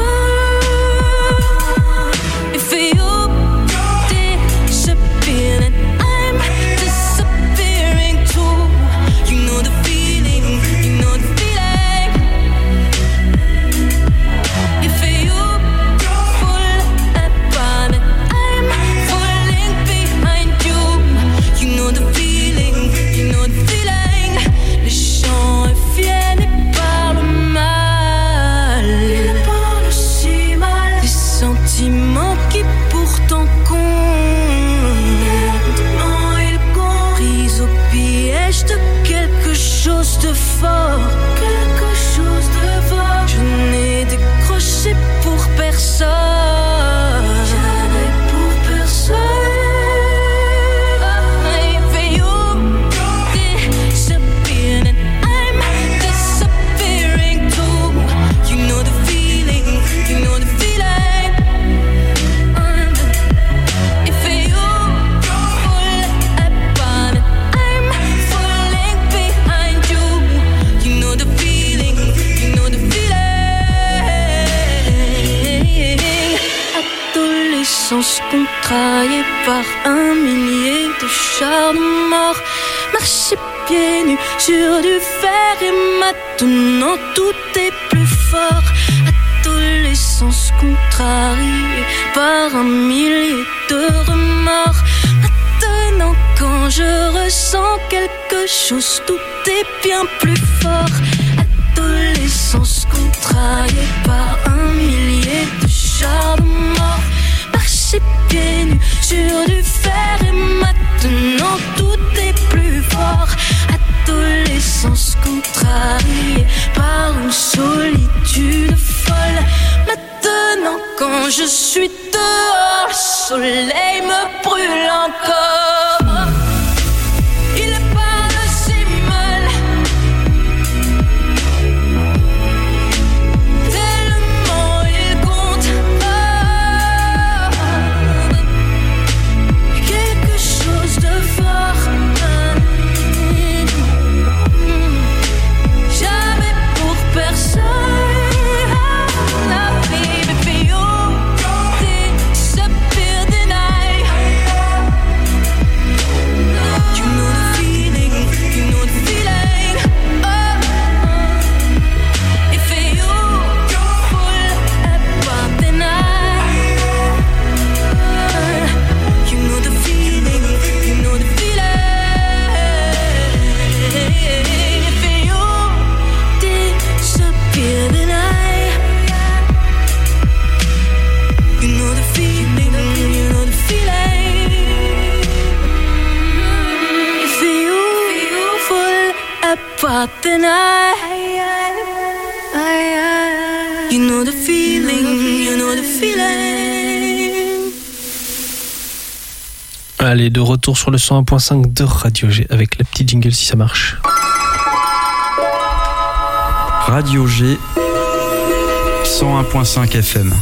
long. If you disappear, then I'm disappearing too. You know the feeling, you know the feeling. If you pull apart, then I'm falling behind you. You know the feeling, you know the feeling. Les chants viennent et parlent mal. Ils parlent si mal. Des sentiments qui pourtant comptent. Non, ils comptent. Prise au piège de quelque chose de fort. Quelque chose de fort. Je n'ai décroché pour personne. Jamais pour personne. If you disappear, then I'm disappearing too. You know the feeling, you know the feeling. If you pull apart, I'm falling behind you. You know the feeling, you know the feeling. Adolescence contrariée par un millier de chars de mort. Marcher pieds nus sur du fer et maintenant tout est plus fort. Adolescence contrariée par un millier de remords. Maintenant quand je ressens quelque chose, tout est bien plus fort. Adolescence contrariée par un millier de chars de mort. Marcher pieds nus sur du fer et maintenant tout est plus fort. Adolescence contrariée par une solitude folle. Maintenant quand je suis dehors, le soleil me brûle encore. Il parle si mal, tellement il compte. Oh, quelque chose de fort. Jamais pour personne. La baby for you disappear the night. You know the feeling, you know the feeling. Oh, if you pull apart the night. You know the feeling, you know the feeling. If you disappear the night. You know the feeling, you know the feeling. up the night. You know the feeling, you know the feeling. Allez, de retour sur le cent un point cinq de Radio G avec la petite jingle si ça marche. Radio G cent un point cinq F M.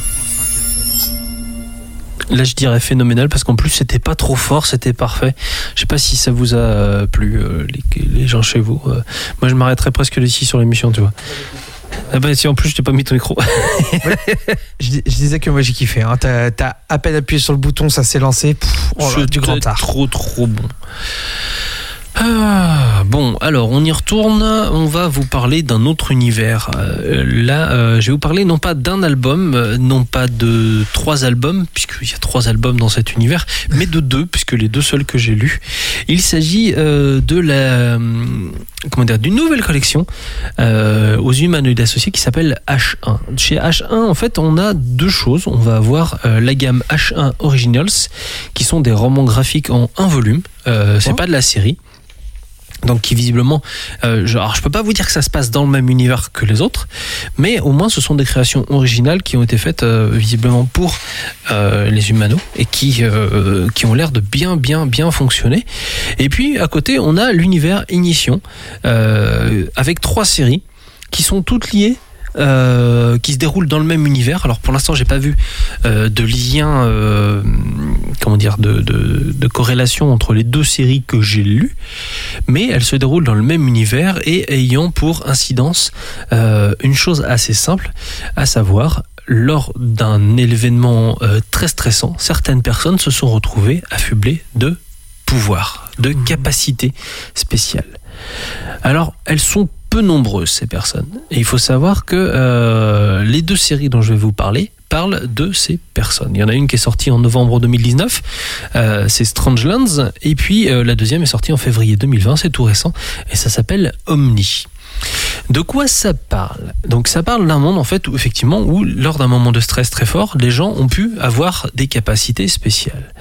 Là, je dirais phénoménal parce qu'en plus, c'était pas trop fort, c'était parfait. Je sais pas si ça vous a euh, plu, euh, les, les gens chez vous. Euh, moi, je m'arrêterais presque ici sur l'émission, tu vois. Ah bah, si en plus, je t'ai pas mis ton micro. Ouais. je, je disais que moi, j'ai kiffé. Hein. T'as, t'as à peine appuyé sur le bouton, ça s'est lancé. Pff, oh là, du grand art. Trop, trop bon. Ah, bon, alors on y retourne, on va vous parler d'un autre univers. Euh, là, euh, je vais vous parler non pas d'un album, euh, non pas de trois albums, puisqu'il y a trois albums dans cet univers, mais de deux, puisque les deux seuls que j'ai lus. Il s'agit euh, de la, euh, comment dire, d'une nouvelle collection euh, aux humanoïdes associés qui s'appelle H un. Chez H un, en fait, on a deux choses. On va avoir euh, la gamme H un Originals, qui sont des romans graphiques en un volume. Euh, c'est oh. pas de la série. Donc qui visiblement, euh, je, alors je peux pas vous dire que ça se passe dans le même univers que les autres, mais au moins ce sont des créations originales qui ont été faites euh, visiblement pour euh, les humanos et qui euh, qui ont l'air de bien bien bien fonctionner. Et puis à côté on a l'univers Ignition euh, avec trois séries qui sont toutes liées. Euh, qui se déroulent dans le même univers. Alors pour l'instant j'ai pas vu euh, de lien euh, comment dire de, de, de corrélation entre les deux séries que j'ai lues, mais elles se déroulent dans le même univers et ayant pour incidence euh, une chose assez simple, à savoir lors d'un événement euh, très stressant, certaines personnes se sont retrouvées affublées de pouvoir, de capacités spéciales. Alors elles sont peu nombreuses ces personnes. Et il faut savoir que euh, les deux séries dont je vais vous parler parlent de ces personnes. Il y en a une qui est sortie en novembre deux mille dix-neuf, euh, c'est Strangelands, et puis euh, la deuxième est sortie en février deux mille vingt, c'est tout récent, et ça s'appelle Omni. De quoi ça parle ? Donc ça parle d'un monde en fait où effectivement où lors d'un moment de stress très fort, les gens ont pu avoir des capacités spéciales.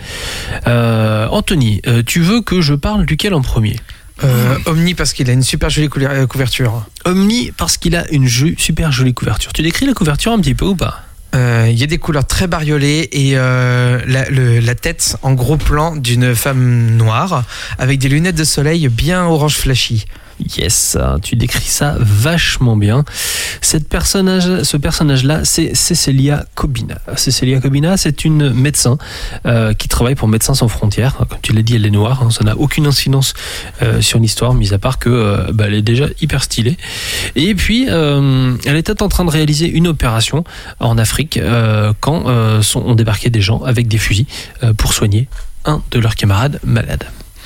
Euh, Anthony, euh, tu veux que je parle duquel en premier ? Euh, Omni parce qu'il a une super jolie couverture. Omni parce qu'il a une jo- super jolie couverture. Tu décris la couverture un petit peu ou pas ? Il euh, y a des couleurs très bariolées et euh, la, le, la tête en gros plan d'une femme noire avec des lunettes de soleil bien orange flashy. Yes, tu décris ça vachement bien. Cette personnage, ce personnage-là, c'est Cecilia Kobina. Cecilia Kobina, c'est une médecin euh, qui travaille pour Médecins sans frontières. Comme tu l'as dit, elle est noire. Hein, ça n'a aucune incidence euh, sur l'histoire, mis à part que euh, bah, elle est déjà hyper stylée. Et puis, euh, elle était en train de réaliser une opération en Afrique euh, quand euh, sont, ont débarqué des gens avec des fusils euh, pour soigner un de leurs camarades malades.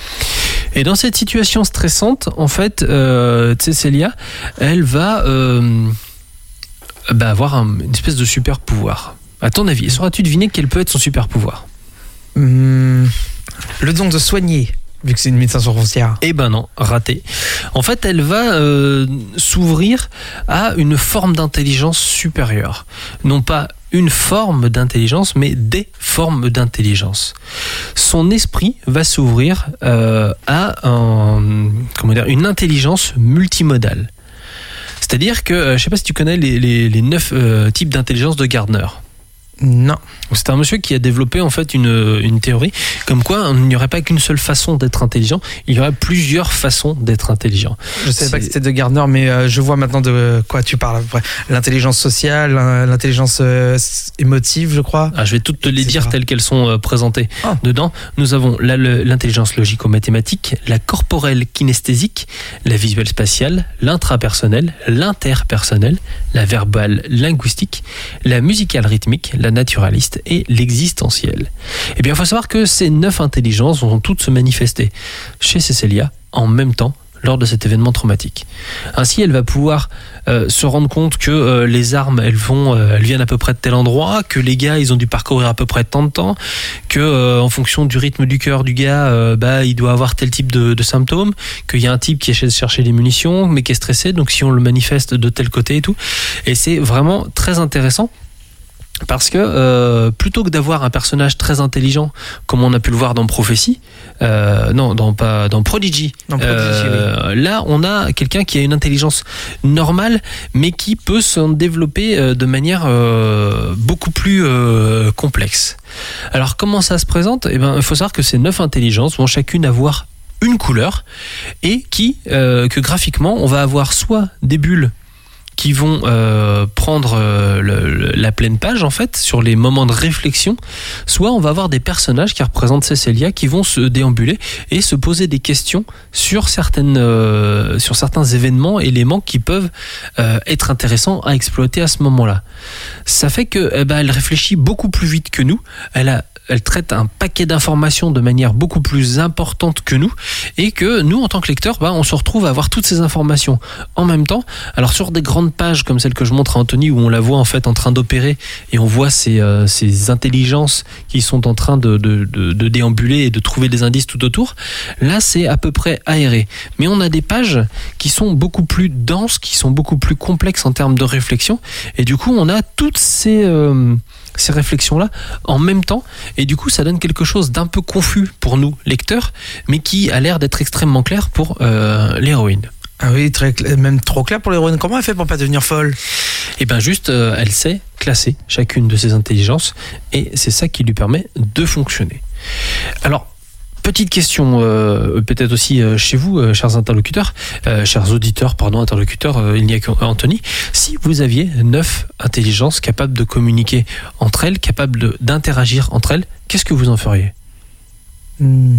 Et dans cette situation stressante, en fait, euh, Cecilia, elle va euh, bah avoir un, une espèce de super pouvoir. À ton avis, sauras-tu deviner quel peut être son super pouvoir ? Hum, Le don de soigner, vu que c'est une médecin sans frontières. Eh ben non, raté. En fait, elle va euh, s'ouvrir à une forme d'intelligence supérieure. Non pas une forme d'intelligence, mais des formes d'intelligence. Son esprit va s'ouvrir euh, à un, comment dire, une intelligence multimodale. C'est-à-dire que, euh, je ne sais pas si tu connais les, les, les neuf euh, types d'intelligence de Gardner. Non. C'est un monsieur qui a développé en fait une, une théorie comme quoi il n'y aurait pas qu'une seule façon d'être intelligent, il y aurait plusieurs façons d'être intelligent. Je ne savais pas que c'était de Gardner, mais euh, je vois maintenant de quoi tu parles à peu près. L'intelligence sociale, l'intelligence euh, émotive, je crois. Ah, je vais toutes te les dire telles qu'elles sont euh, présentées. Ah. Dedans, nous avons la, le, l'intelligence logico-mathématique, la corporelle kinesthésique, la visuelle spatiale, l'intrapersonnelle, l'interpersonnelle, la verbale linguistique, la musicale rythmique, la naturaliste et l'existentielle. Eh bien, il faut savoir que ces neuf intelligences vont toutes se manifester chez Cecilia en même temps lors de cet événement traumatique. Ainsi, elle va pouvoir euh, se rendre compte que euh, les armes, elles vont, euh, elles viennent à peu près de tel endroit, que les gars, ils ont dû parcourir à peu près tant de temps, que euh, en fonction du rythme du cœur du gars, euh, bah, il doit avoir tel type de, de symptômes, qu'il y a un type qui essaie de chercher des munitions, mais qui est stressé, donc si on le manifeste de tel côté et tout. Et c'est vraiment très intéressant. Parce que euh, plutôt que d'avoir un personnage très intelligent, comme on a pu le voir dans Prophétie, euh, non, dans pas dans Prodigy, Dans Prodigy, euh, là on a quelqu'un qui a une intelligence normale, mais qui peut s'en développer euh, de manière euh, beaucoup plus euh, complexe. Alors comment ça se présente ? Eh ben, il faut savoir que ces neuf intelligences vont chacune avoir une couleur et qui, euh, que graphiquement, on va avoir soit des bulles qui vont euh, prendre euh, le, le, la pleine page en fait sur les moments de réflexion, soit on va avoir des personnages qui représentent Cécilia qui vont se déambuler et se poser des questions sur certaines euh, sur certains événements, éléments qui peuvent euh, être intéressants à exploiter à ce moment-là. Ça fait que eh ben, elle réfléchit beaucoup plus vite que nous. Elle a Elle traite un paquet d'informations de manière beaucoup plus importante que nous et que nous, en tant que lecteurs, bah, on se retrouve à avoir toutes ces informations en même temps. Alors sur des grandes pages comme celle que je montre à Anthony où on la voit en fait en train d'opérer et on voit ces, euh, ces intelligences qui sont en train de, de, de, de déambuler et de trouver des indices tout autour, là c'est à peu près aéré. Mais on a des pages qui sont beaucoup plus denses, qui sont beaucoup plus complexes en termes de réflexion et du coup on a toutes ces... Euh, ces réflexions-là en même temps et du coup ça donne quelque chose d'un peu confus pour nous lecteurs mais qui a l'air d'être extrêmement clair pour euh, l'héroïne. Ah oui, très cl- même trop clair pour l'héroïne. Comment elle fait pour pas devenir folle ? Et bien juste euh, elle sait classer chacune de ses intelligences et c'est ça qui lui permet de fonctionner. Alors petite question, euh, peut-être aussi euh, chez vous, euh, chers interlocuteurs, euh, chers auditeurs, pardon, interlocuteurs, euh, il n'y a qu'Anthony. Si vous aviez neuf intelligences capables de communiquer entre elles, capables de, d'interagir entre elles, qu'est-ce que vous en feriez ? hmm.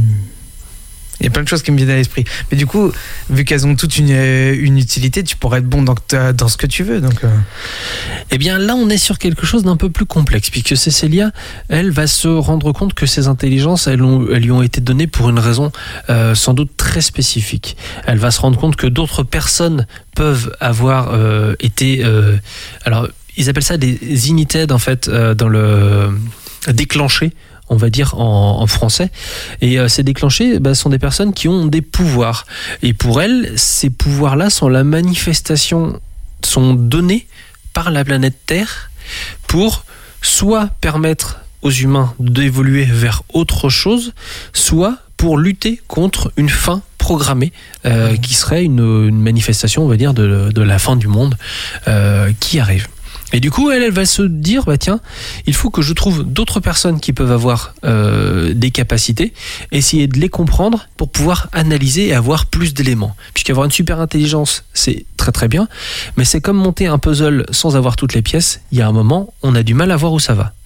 Il y a plein de choses qui me viennent à l'esprit. Mais du coup, vu qu'elles ont toutes une, une utilité, tu pourrais être bon dans, dans ce que tu veux. Donc, euh... Eh bien là, on est sur quelque chose d'un peu plus complexe, puisque Cécilia, elle va se rendre compte que ces intelligences, elles, ont, elles lui ont été données pour une raison euh, sans doute très spécifique. Elle va se rendre compte que d'autres personnes peuvent avoir euh, été... Euh, alors, ils appellent ça des ignited, en fait, euh, dans le... déclenchés, on va dire en, en français. Et euh, ces déclenchés bah, sont des personnes qui ont des pouvoirs. Et pour elles, ces pouvoirs-là sont la manifestation, sont donnés par la planète Terre pour soit permettre aux humains d'évoluer vers autre chose, soit pour lutter contre une fin programmée euh, qui serait une, une manifestation, on va dire, de, de la fin du monde euh, qui arrive. Et du coup, elle, elle va se dire, bah tiens, il faut que je trouve d'autres personnes qui peuvent avoir euh, des capacités, essayer de les comprendre pour pouvoir analyser et avoir plus d'éléments. Puisqu'avoir une super intelligence, c'est très très bien, mais c'est comme monter un puzzle sans avoir toutes les pièces. Il y a un moment, on a du mal à voir où ça va.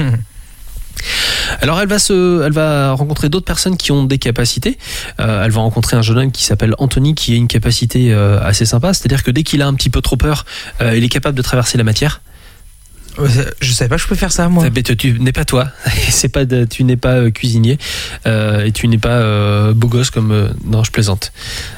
Alors elle va se, elle va rencontrer d'autres personnes qui ont des capacités. Euh, elle va rencontrer un jeune homme qui s'appelle Anthony qui a une capacité euh, assez sympa, c'est-à-dire que dès qu'il a un petit peu trop peur, euh, il est capable de traverser la matière. Je savais pas que je peux faire ça moi. Tu, tu n'es pas toi, c'est pas de, tu n'es pas euh, cuisinier euh, et tu n'es pas euh, beau gosse comme euh, non je plaisante.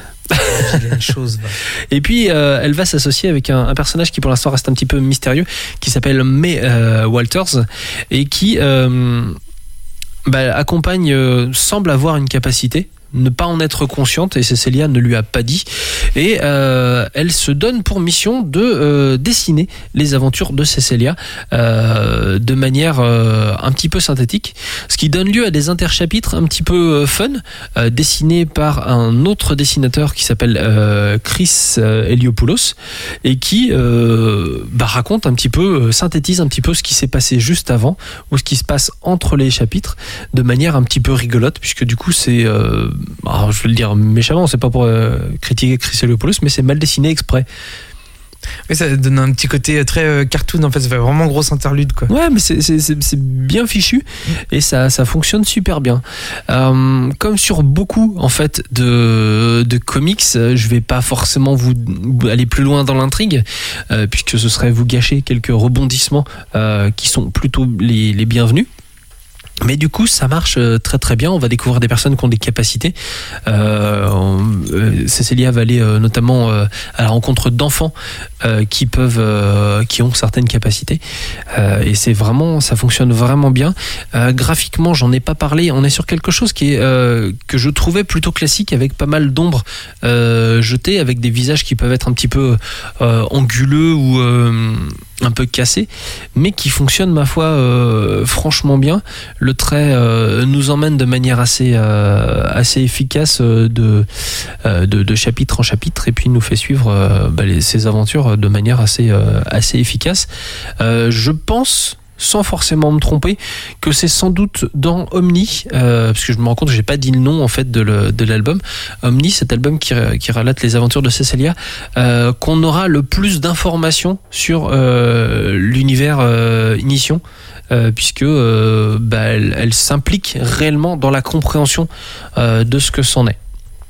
Chose, et puis euh, elle va s'associer avec un, un personnage qui pour l'instant reste un petit peu mystérieux qui s'appelle May euh, Walters et qui euh, bah, accompagne euh, semble avoir une capacité, ne pas en être consciente et Cécilia ne lui a pas dit et euh, elle se donne pour mission de euh, dessiner les aventures de Cécilia euh, de manière euh, un petit peu synthétique, ce qui donne lieu à des interchapitres un petit peu euh, fun euh, dessinés par un autre dessinateur qui s'appelle euh, Chris euh, Eliopoulos et qui euh, bah, raconte un petit peu, euh, synthétise un petit peu ce qui s'est passé juste avant ou ce qui se passe entre les chapitres de manière un petit peu rigolote puisque du coup c'est euh, alors, je vais le dire méchamment, c'est pas pour euh, critiquer Chris Eliopoulos, mais c'est mal dessiné exprès. Oui, ça donne un petit côté très euh, cartoon en fait, ça fait vraiment grosse interlude quoi. Ouais, mais c'est, c'est, c'est, c'est bien fichu et ça, ça fonctionne super bien. Euh, comme sur beaucoup en fait de, de comics, je vais pas forcément vous aller plus loin dans l'intrigue euh, puisque ce serait vous gâcher quelques rebondissements euh, qui sont plutôt les, les bienvenus. Mais du coup, ça marche très très bien. On va découvrir des personnes qui ont des capacités. Euh, euh, Cécilia va aller euh, notamment euh, à la rencontre d'enfants euh, qui peuvent, euh, qui ont certaines capacités. Euh, et c'est vraiment, ça fonctionne vraiment bien. Euh, graphiquement, j'en ai pas parlé. On est sur quelque chose qui est euh, que je trouvais plutôt classique, avec pas mal d'ombres euh, jetées, avec des visages qui peuvent être un petit peu euh, anguleux ou euh, un peu cassé, mais qui fonctionne ma foi euh, franchement bien. Le trait euh, nous emmène de manière assez euh, assez efficace euh, de, euh, de de chapitre en chapitre, et puis nous fait suivre euh, bah, les, ses aventures de manière assez euh, assez efficace. Euh, je pense, sans forcément me tromper, que c'est sans doute dans Omni, euh, parce que je me rends compte que j'ai pas dit le nom en fait de, le, de l'album. Omni, cet album qui, qui relate les aventures de Cecilia, euh, qu'on aura le plus d'informations sur euh, l'univers euh, Ignition, euh, puisque euh, bah, elle, elle s'implique réellement dans la compréhension euh, de ce que c'en est.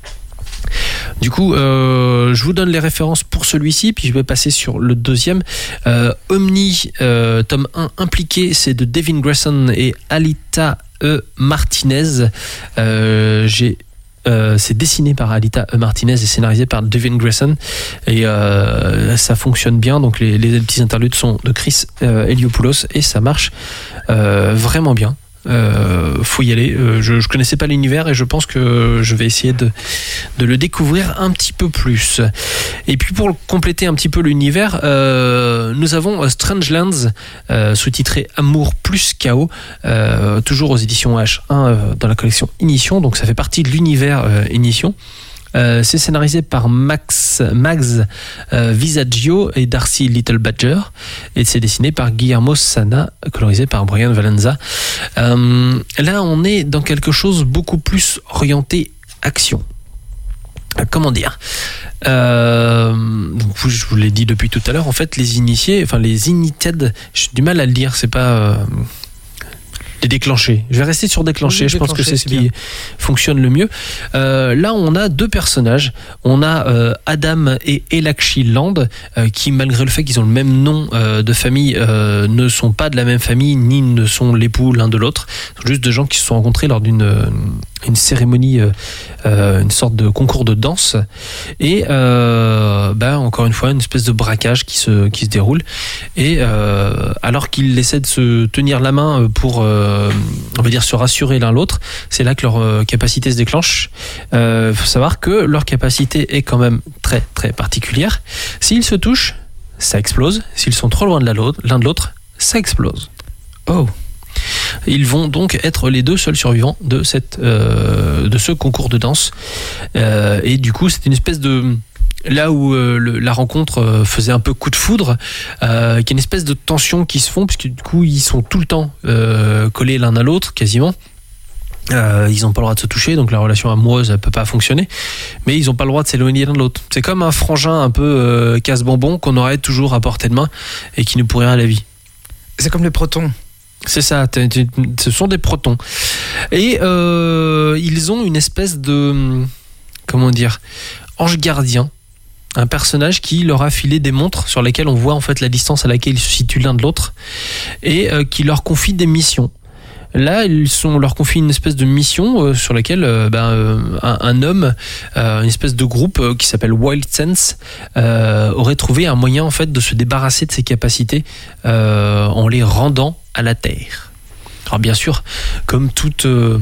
Du coup, euh, je vous donne les références pour celui-ci, puis je vais passer sur le deuxième. Euh, Omni, euh, tome un, impliqué, c'est de Devin Grayson et Alita E. Martinez. Euh, j'ai Euh, c'est dessiné par Alita E. Martinez et scénarisé par Devin Grayson, et euh, ça fonctionne bien. Donc les, les petits interludes sont de Chris euh, Eliopoulos et ça marche euh, vraiment bien. Euh, faut y aller. Euh, je, je connaissais pas l'univers et je pense que je vais essayer de, de le découvrir un petit peu plus. Et puis pour compléter un petit peu l'univers, euh, nous avons Strangelands, euh, sous-titré Amour plus Chaos, euh, toujours aux éditions H un euh, dans la collection Ignition. Donc ça fait partie de l'univers euh, Ignition. Euh, c'est scénarisé par Max, Max euh, Visaggio et Darcy Little Badger, et c'est dessiné par Guillermo Sana, colorisé par Brian Valenza. Euh, là, on est dans quelque chose beaucoup plus orienté action. Comment dire euh, je vous l'ai dit depuis tout à l'heure, en fait, les initiés, enfin les Ignited, j'ai du mal à le dire, c'est pas... Euh, les déclenchés. Je vais rester sur déclencher. Oui, je pense que c'est ce qui bien. fonctionne le mieux. Euh, là, on a deux personnages. On a euh, Adam et Elakshi Land, euh, qui, malgré le fait qu'ils ont le même nom euh, de famille, euh, ne sont pas de la même famille, ni ne sont l'époux l'un de l'autre. Ce sont juste deux gens qui se sont rencontrés lors d'une une cérémonie, euh, une sorte de concours de danse, et euh, bah, encore une fois une espèce de braquage qui se qui se déroule. Et euh, alors qu'ils essaient de se tenir la main pour euh, on va dire se rassurer l'un l'autre, c'est là que leur euh, capacité se déclenche. Il euh, faut savoir que leur capacité est quand même très très particulière. S'ils se touchent, ça explose. S'ils sont trop loin de l'un de l'autre, ça explose. Oh. Ils vont donc être les deux seuls survivants de cette euh, de ce concours de danse, euh, et du coup c'est une espèce de là où euh, le, la rencontre euh, faisait un peu coup de foudre, euh, qu'il y a une espèce de tension qui se font, puisque du coup ils sont tout le temps euh, collés l'un à l'autre quasiment. Euh, ils n'ont pas le droit de se toucher, donc la relation amoureuse ne peut pas fonctionner, mais ils n'ont pas le droit de s'éloigner l'un de l'autre. C'est comme un frangin un peu euh, casse-bonbon qu'on aurait toujours à portée de main et qui nous pourrait à la vie. C'est comme les protons. C'est ça, ce sont des protons. Et euh, ils ont une espèce de... Comment dire, ange gardien. Un personnage qui leur a filé des montres sur lesquelles on voit en fait la distance à laquelle ils se situent l'un de l'autre, et euh, qui leur confie des missions. Là, ils sont, on leur confie une espèce de mission euh, sur laquelle euh, ben, euh, un, un homme, euh, une espèce de groupe euh, qui s'appelle Wild Sense, euh, aurait trouvé un moyen en fait de se débarrasser de ses capacités euh, en les rendant à la Terre. Alors bien sûr, comme toute, euh,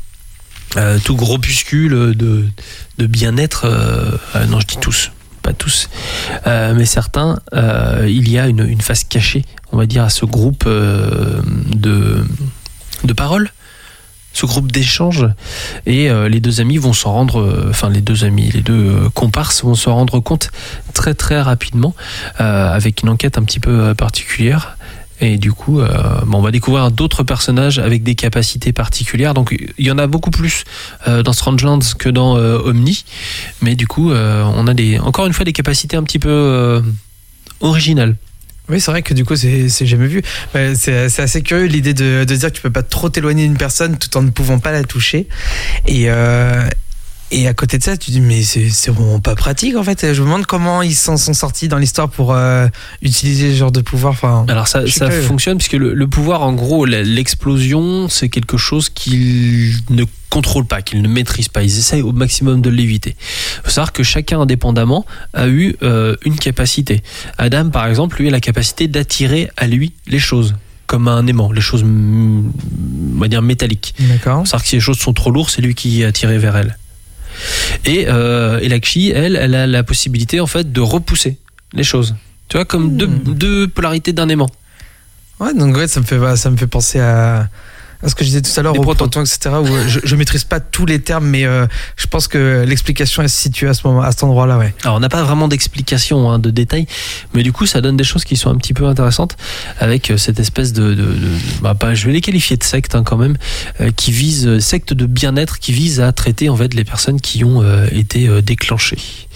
euh, tout groupuscule de, de bien-être, euh, euh, non je dis tous, pas tous, euh, mais certains, euh, il y a une, une face cachée, on va dire, à ce groupe euh, de... de paroles, ce groupe d'échange, et euh, les deux amis vont s'en rendre, euh, enfin les deux amis, les deux euh, comparses vont s'en rendre compte très très rapidement, euh, avec une enquête un petit peu euh, particulière. Et du coup, euh, bon, on va découvrir d'autres personnages avec des capacités particulières. Donc il y en a beaucoup plus euh, dans Strangelands que dans euh, Omni, mais du coup, euh, on a des, encore une fois des capacités un petit peu euh, originales. Oui, c'est vrai que du coup, c'est, c'est jamais vu. C'est, c'est assez curieux l'idée de, de dire que tu peux pas trop t'éloigner d'une personne tout en ne pouvant pas la toucher. Et, euh, et à côté de ça, tu te dis, mais c'est, c'est vraiment pas pratique en fait. Je me demande comment ils s'en sont sortis dans l'histoire pour euh, utiliser ce genre de pouvoir. Enfin, alors ça, ça fonctionne puisque le, le pouvoir, en gros, l'explosion, c'est quelque chose qu'ils ne contrôlent pas, qu'ils ne maîtrisent pas. Ils essayent au maximum de l'éviter. Il faut savoir que chacun indépendamment a eu euh, une capacité. Adam, par exemple, lui a la capacité d'attirer à lui les choses, comme un aimant, les choses, on va dire, métalliques. D'accord. Il faut savoir que si les choses sont trop lourdes, c'est lui qui est attiré vers elles. Et euh, Elakshi, elle, elle a la possibilité en fait de repousser les choses. Tu vois, comme mmh. deux, deux polarités d'un aimant. Ouais, donc ouais, ça me fait, ça me fait penser à, à ce que je disais tout à l'heure, au protons, et cetera. Où je, je maîtrise pas tous les termes, mais euh, je pense que l'explication est située à ce moment, à cet endroit-là, ouais. Alors, on n'a pas vraiment d'explication, hein, de détails, mais du coup, ça donne des choses qui sont un petit peu intéressantes avec cette espèce de, de, de bah, pas, je vais les qualifier de secte hein, quand même, euh, qui vise secte de bien-être, qui vise à traiter en fait les personnes qui ont euh, été euh, déclenchées.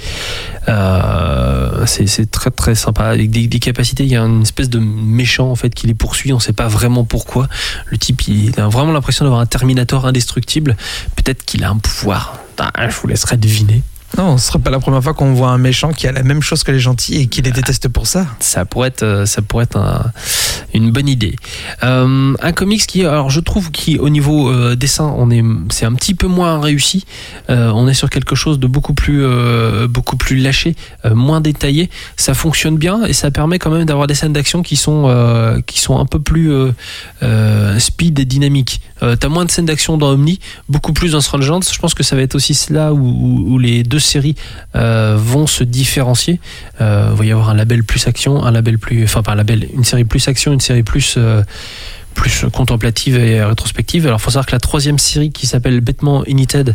Euh, c'est, c'est très très sympa avec des, des capacités. Il y a une espèce de méchant en fait qui les poursuit. On ne sait pas vraiment pourquoi. Le type, il a vraiment l'impression d'avoir un Terminator indestructible. Peut-être qu'il a un pouvoir. Ah, je vous laisserai deviner. Non, ce serait pas la première fois qu'on voit un méchant qui a la même chose que les gentils et qui les déteste pour ça. Ça pourrait être, ça pourrait être un, une bonne idée. Euh, un comics qui, alors je trouve qui au niveau euh, dessin, on est, c'est un petit peu moins réussi. Euh, on est sur quelque chose de beaucoup plus, euh, beaucoup plus lâché, euh, moins détaillé. Ça fonctionne bien et ça permet quand même d'avoir des scènes d'action qui sont, euh, qui sont un peu plus euh, euh, speed et dynamiques. Euh, t'as moins de scènes d'action dans Omni, beaucoup plus dans Strange Lands. Je pense que ça va être aussi là où, où, où les deux séries euh, vont se différencier. Euh, il va y avoir un label plus action, un label plus, enfin pas un label, une série plus action, une série plus euh, plus contemplative et rétrospective. Alors, il faut savoir que la troisième série qui s'appelle Bêtement United,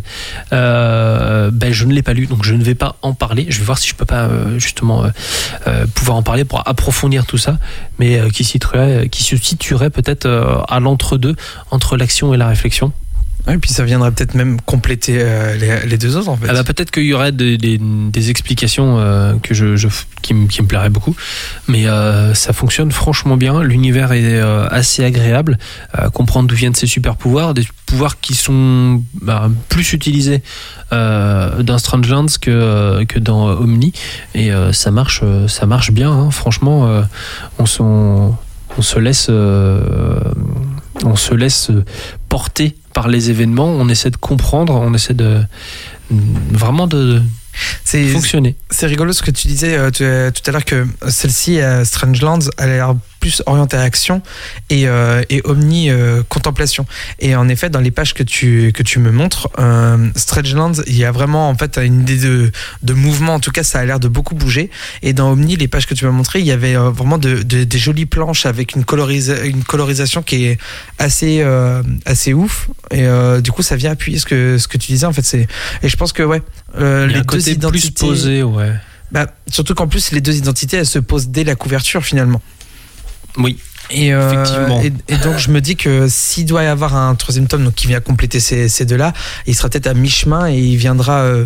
euh, ben, je ne l'ai pas lue, donc je ne vais pas en parler. Je vais voir si je peux pas euh, justement euh, euh, pouvoir en parler pour approfondir tout ça, mais euh, qui, situerait, qui se situerait peut-être euh, à l'entre-deux, entre l'action et la réflexion. Oui, puis ça viendrait peut-être même compléter euh, les, les deux autres en fait. Ah bah, peut-être qu'il y aurait des, des, des explications euh, que je, je, qui, me, qui me plairaient beaucoup, mais euh, ça fonctionne franchement bien. L'univers est euh, assez agréable. Euh, comprendre d'où viennent ces super pouvoirs, des pouvoirs qui sont bah, plus utilisés euh, dans Strange Lands que, que dans Omni, et euh, ça marche, ça marche bien. Hein. Franchement, euh, on, on, on se laisse, euh, on se laisse porter par les événements, on essaie de comprendre, on essaie de vraiment de, c'est, fonctionner. C'est rigolo ce que tu disais euh, tout, euh, tout à l'heure, que celle-ci, euh, Strange Lands, elle a l'air plus orientée à action et, euh, et Omni euh, contemplation. Et en effet, dans les pages que tu, que tu me montres, euh, Strange Lands, il y a vraiment en fait une idée de, de mouvement. En tout cas, ça a l'air de beaucoup bouger. Et dans Omni, les pages que tu m'as montrées, il y avait euh, vraiment de, de, des jolies planches avec une, colorisa- une colorisation qui est assez, euh, assez ouf. Et euh, du coup, ça vient appuyer ce que, ce que tu disais. En fait, c'est... Et je pense que ouais, euh, il y a les un côté deux identités plus posé, ouais. Bah, surtout qu'en plus, les deux identités, elles se posent dès la couverture finalement. Oui. Et, euh, Effectivement. Et, et donc je me dis que s'il doit y avoir un troisième tome donc qui vient compléter ces, ces deux-là, il sera peut-être à mi-chemin et il viendra. Euh...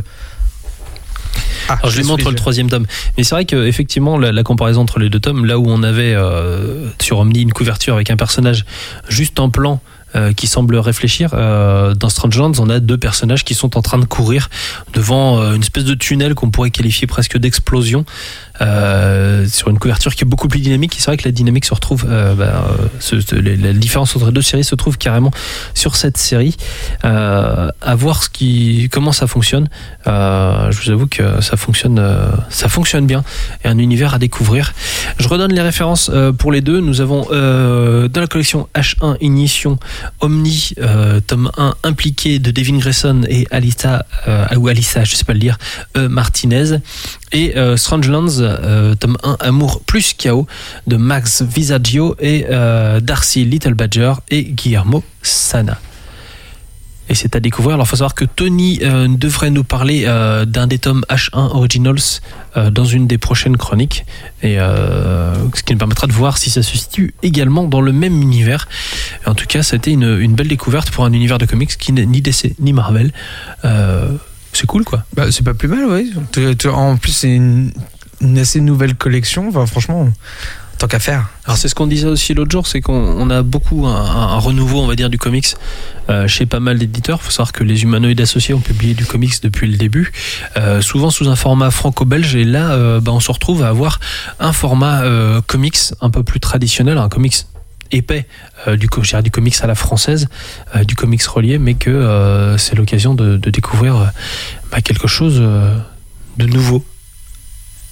Ah, Alors je lui montre le troisième tome, mais c'est vrai que effectivement la, la comparaison entre les deux tomes, là où on avait euh, sur Omni une couverture avec un personnage juste en plan euh, qui semble réfléchir, euh, dans Strange Lands on a deux personnages qui sont en train de courir devant euh, une espèce de tunnel qu'on pourrait qualifier presque d'explosion. Euh, sur une couverture qui est beaucoup plus dynamique, et c'est vrai que la dynamique se retrouve euh, bah, ce, ce, la différence entre les deux séries se trouve carrément sur cette série. Euh, à voir ce qui, comment ça fonctionne. Euh, je vous avoue que ça fonctionne, euh, ça fonctionne bien, et un univers à découvrir. Je redonne les références euh, pour les deux. Nous avons euh, dans la collection H un Ignition Omni, euh, tome un impliqué de Devin Grayson et Alissa euh, ou Alissa, je sais pas le dire, euh, Martinez, et euh, Strange Lands, euh, tome un Amour plus Chaos de Max Visaggio et euh, Darcy Little Badger et Guillermo Sana. Et c'est à découvrir. Alors il faut savoir que Tony euh, devrait nous parler euh, d'un des tomes H un Originals euh, dans une des prochaines chroniques, et euh, ce qui nous permettra de voir si ça se situe également dans le même univers. Et en tout cas, ça a été une, une belle découverte pour un univers de comics qui n'est ni D C ni Marvel. Euh, c'est cool quoi. Bah, c'est pas plus mal, oui. En plus, c'est une, une assez nouvelle collection. Enfin, franchement, tant qu'à faire. Alors c'est ce qu'on disait aussi l'autre jour, c'est qu'on on a beaucoup un, un renouveau, on va dire, du comics euh, chez pas mal d'éditeurs. Il faut savoir que les Humanoïdes Associés ont publié du comics depuis le début, euh, souvent sous un format franco-belge, et là euh, bah, on se retrouve à avoir un format euh, comics un peu plus traditionnel, un comics épais, euh, du, du comics à la française, euh, du comics relié, mais que euh, c'est l'occasion de, de découvrir euh, bah, quelque chose euh, de nouveau.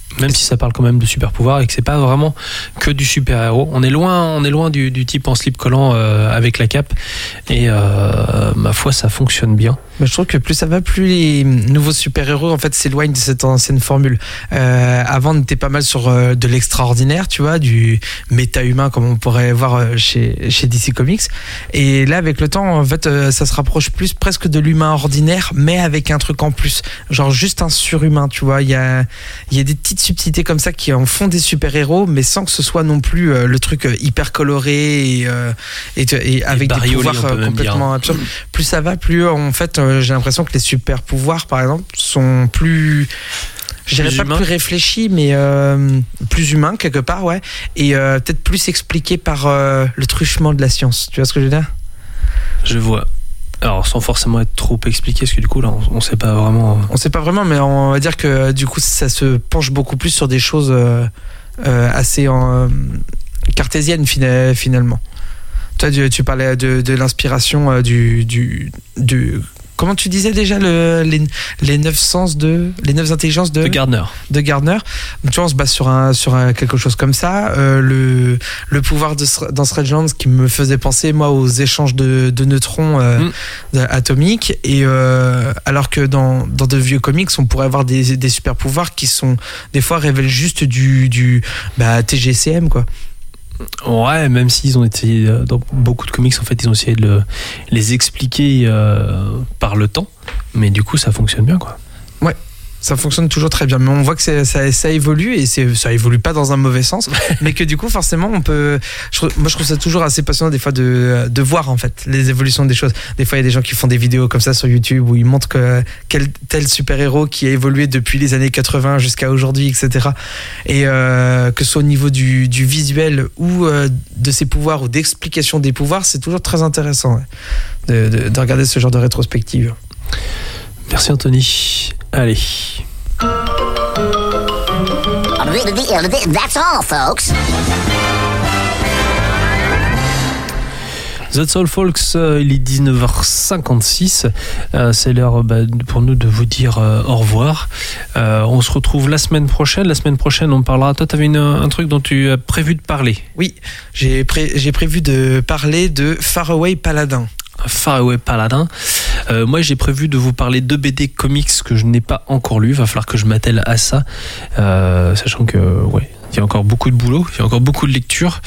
Même si ça parle quand même de super pouvoir et que c'est pas vraiment que du super héros. On est loin, on est loin du, du type en slip collant euh, avec la cape. Et euh, ma foi, ça fonctionne bien. Mais je trouve que plus ça va, plus les nouveaux super-héros en fait s'éloignent de cette ancienne formule. Euh, avant, on était pas mal sur euh, de l'extraordinaire, tu vois, du méta-humain comme on pourrait voir chez chez D C Comics. Et là, avec le temps, en fait, euh, ça se rapproche plus presque de l'humain ordinaire, mais avec un truc en plus, genre juste un surhumain, tu vois. Il y a il y a des petites subtilités comme ça qui en font des super-héros, mais sans que ce soit non plus euh, le truc euh, hyper coloré et, euh, et, et avec et des pouvoirs euh, complètement absurdes. Plus ça va, plus en fait euh, j'ai l'impression que les super-pouvoirs par exemple sont plus, je dirais pas humain. Plus réfléchis, mais euh, plus humains quelque part, ouais, et euh, peut-être plus expliqués par euh, le truchement de la science. Tu vois ce que je veux dire? Je vois. Alors sans forcément être trop expliqué, parce que du coup là on, on sait pas vraiment. On sait pas vraiment, mais on va dire que du coup ça se penche beaucoup plus sur des choses euh, euh, assez euh, cartésiennes finalement. Toi tu, tu parlais de, de l'inspiration euh, du, du, du comment tu disais déjà le, les, les neuf sens de les neuf intelligences de, de Gardner. De Gardner. Donc, tu vois, on se base sur un sur un, quelque chose comme ça. Euh, le le pouvoir de dans Strange Lands qui me faisait penser moi aux échanges de, de neutrons euh, mm. atomiques et euh, alors que dans dans de vieux comics on pourrait avoir des des super pouvoirs qui sont des fois révèlent juste du du bah, T G C M quoi. Ouais, même s'ils ont été dans beaucoup de comics, en fait, ils ont essayé de le, les expliquer euh, par le temps, mais du coup, ça fonctionne bien, quoi. Ouais, ça fonctionne toujours très bien, mais on voit que c'est, ça, ça évolue et c'est, ça évolue pas dans un mauvais sens, mais que du coup, forcément, on peut. Je, moi, je trouve ça toujours assez passionnant des fois de, de voir en fait les évolutions des choses. Des fois, il y a des gens qui font des vidéos comme ça sur YouTube où ils montrent que quel tel super-héros qui a évolué depuis les années quatre-vingts jusqu'à aujourd'hui, et cetera. Et euh, que ce soit au niveau du, du visuel ou euh, de ses pouvoirs ou d'explication des pouvoirs, c'est toujours très intéressant ouais, de, de, de regarder ce genre de rétrospective. Merci Anthony. Allez. That's all, folks. That's all, folks. Il est dix-neuf heures cinquante-six. Euh, c'est l'heure bah, pour nous de vous dire euh, au revoir. Euh, on se retrouve la semaine prochaine. La semaine prochaine, on parlera. Toi, tu avais une, un truc dont tu as prévu de parler. Oui, j'ai, pré- j'ai prévu de parler de Faraway Paladin. Faraway Paladin. Euh, moi, j'ai prévu de vous parler de B D comics que je n'ai pas encore lu. Il va falloir que je m'attelle à ça, euh, sachant que ouais, il y a encore beaucoup de boulot, il y a encore beaucoup de lecture.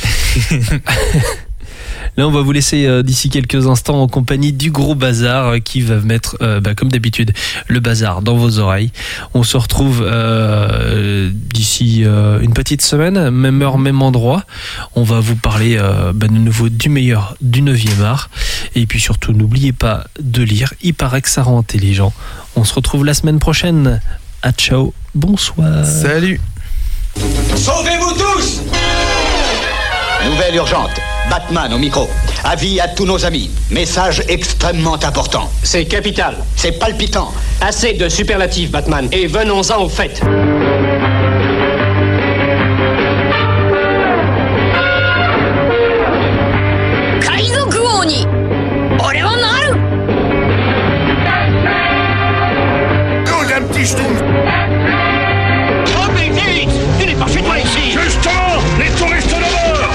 Là, on va vous laisser euh, d'ici quelques instants en compagnie du Gros Bazar euh, qui va mettre, euh, bah, comme d'habitude, le bazar dans vos oreilles. On se retrouve euh, d'ici euh, une petite semaine, même heure, même endroit. On va vous parler euh, bah, de nouveau du meilleur du neuvième art. Et puis surtout, n'oubliez pas de lire. Il paraît que ça rend intelligent. On se retrouve la semaine prochaine. À ciao, bonsoir. Salut. Sauvez-vous tous! Nouvelle urgente. Batman au micro. Avis à tous nos amis. Message extrêmement important. C'est capital. C'est palpitant. Assez de superlatifs, Batman. Et venons-en au fait. Kaizoku Oni. Ore wa naru. Oh, la petite schtroumpf. Oh, mais vite! Tu n'es pas chez toi ici! Justement, les touristes d'abord!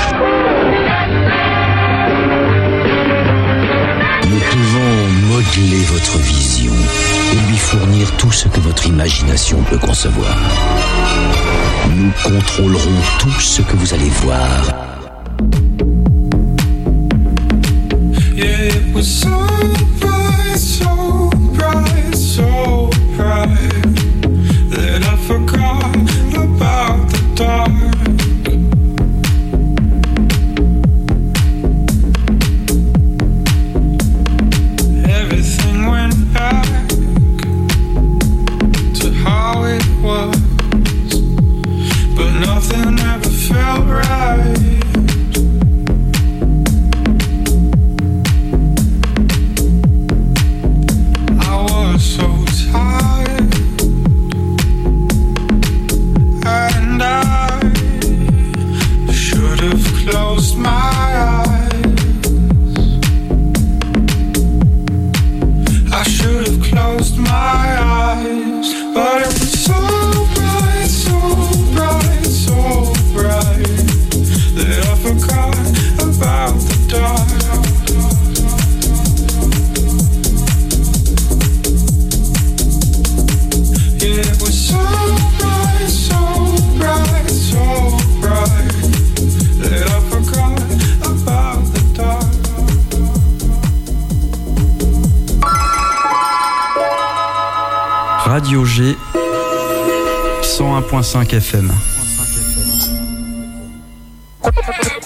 Nous pouvons modeler votre vision et lui fournir tout ce que votre imagination peut concevoir. Nous contrôlerons tout ce que vous allez voir. Yeah, it was so bright, so bright, so bright that I forgot about the dark. Everything went back to how it was, but nothing ever felt right. Radio G cent un virgule cinq F M.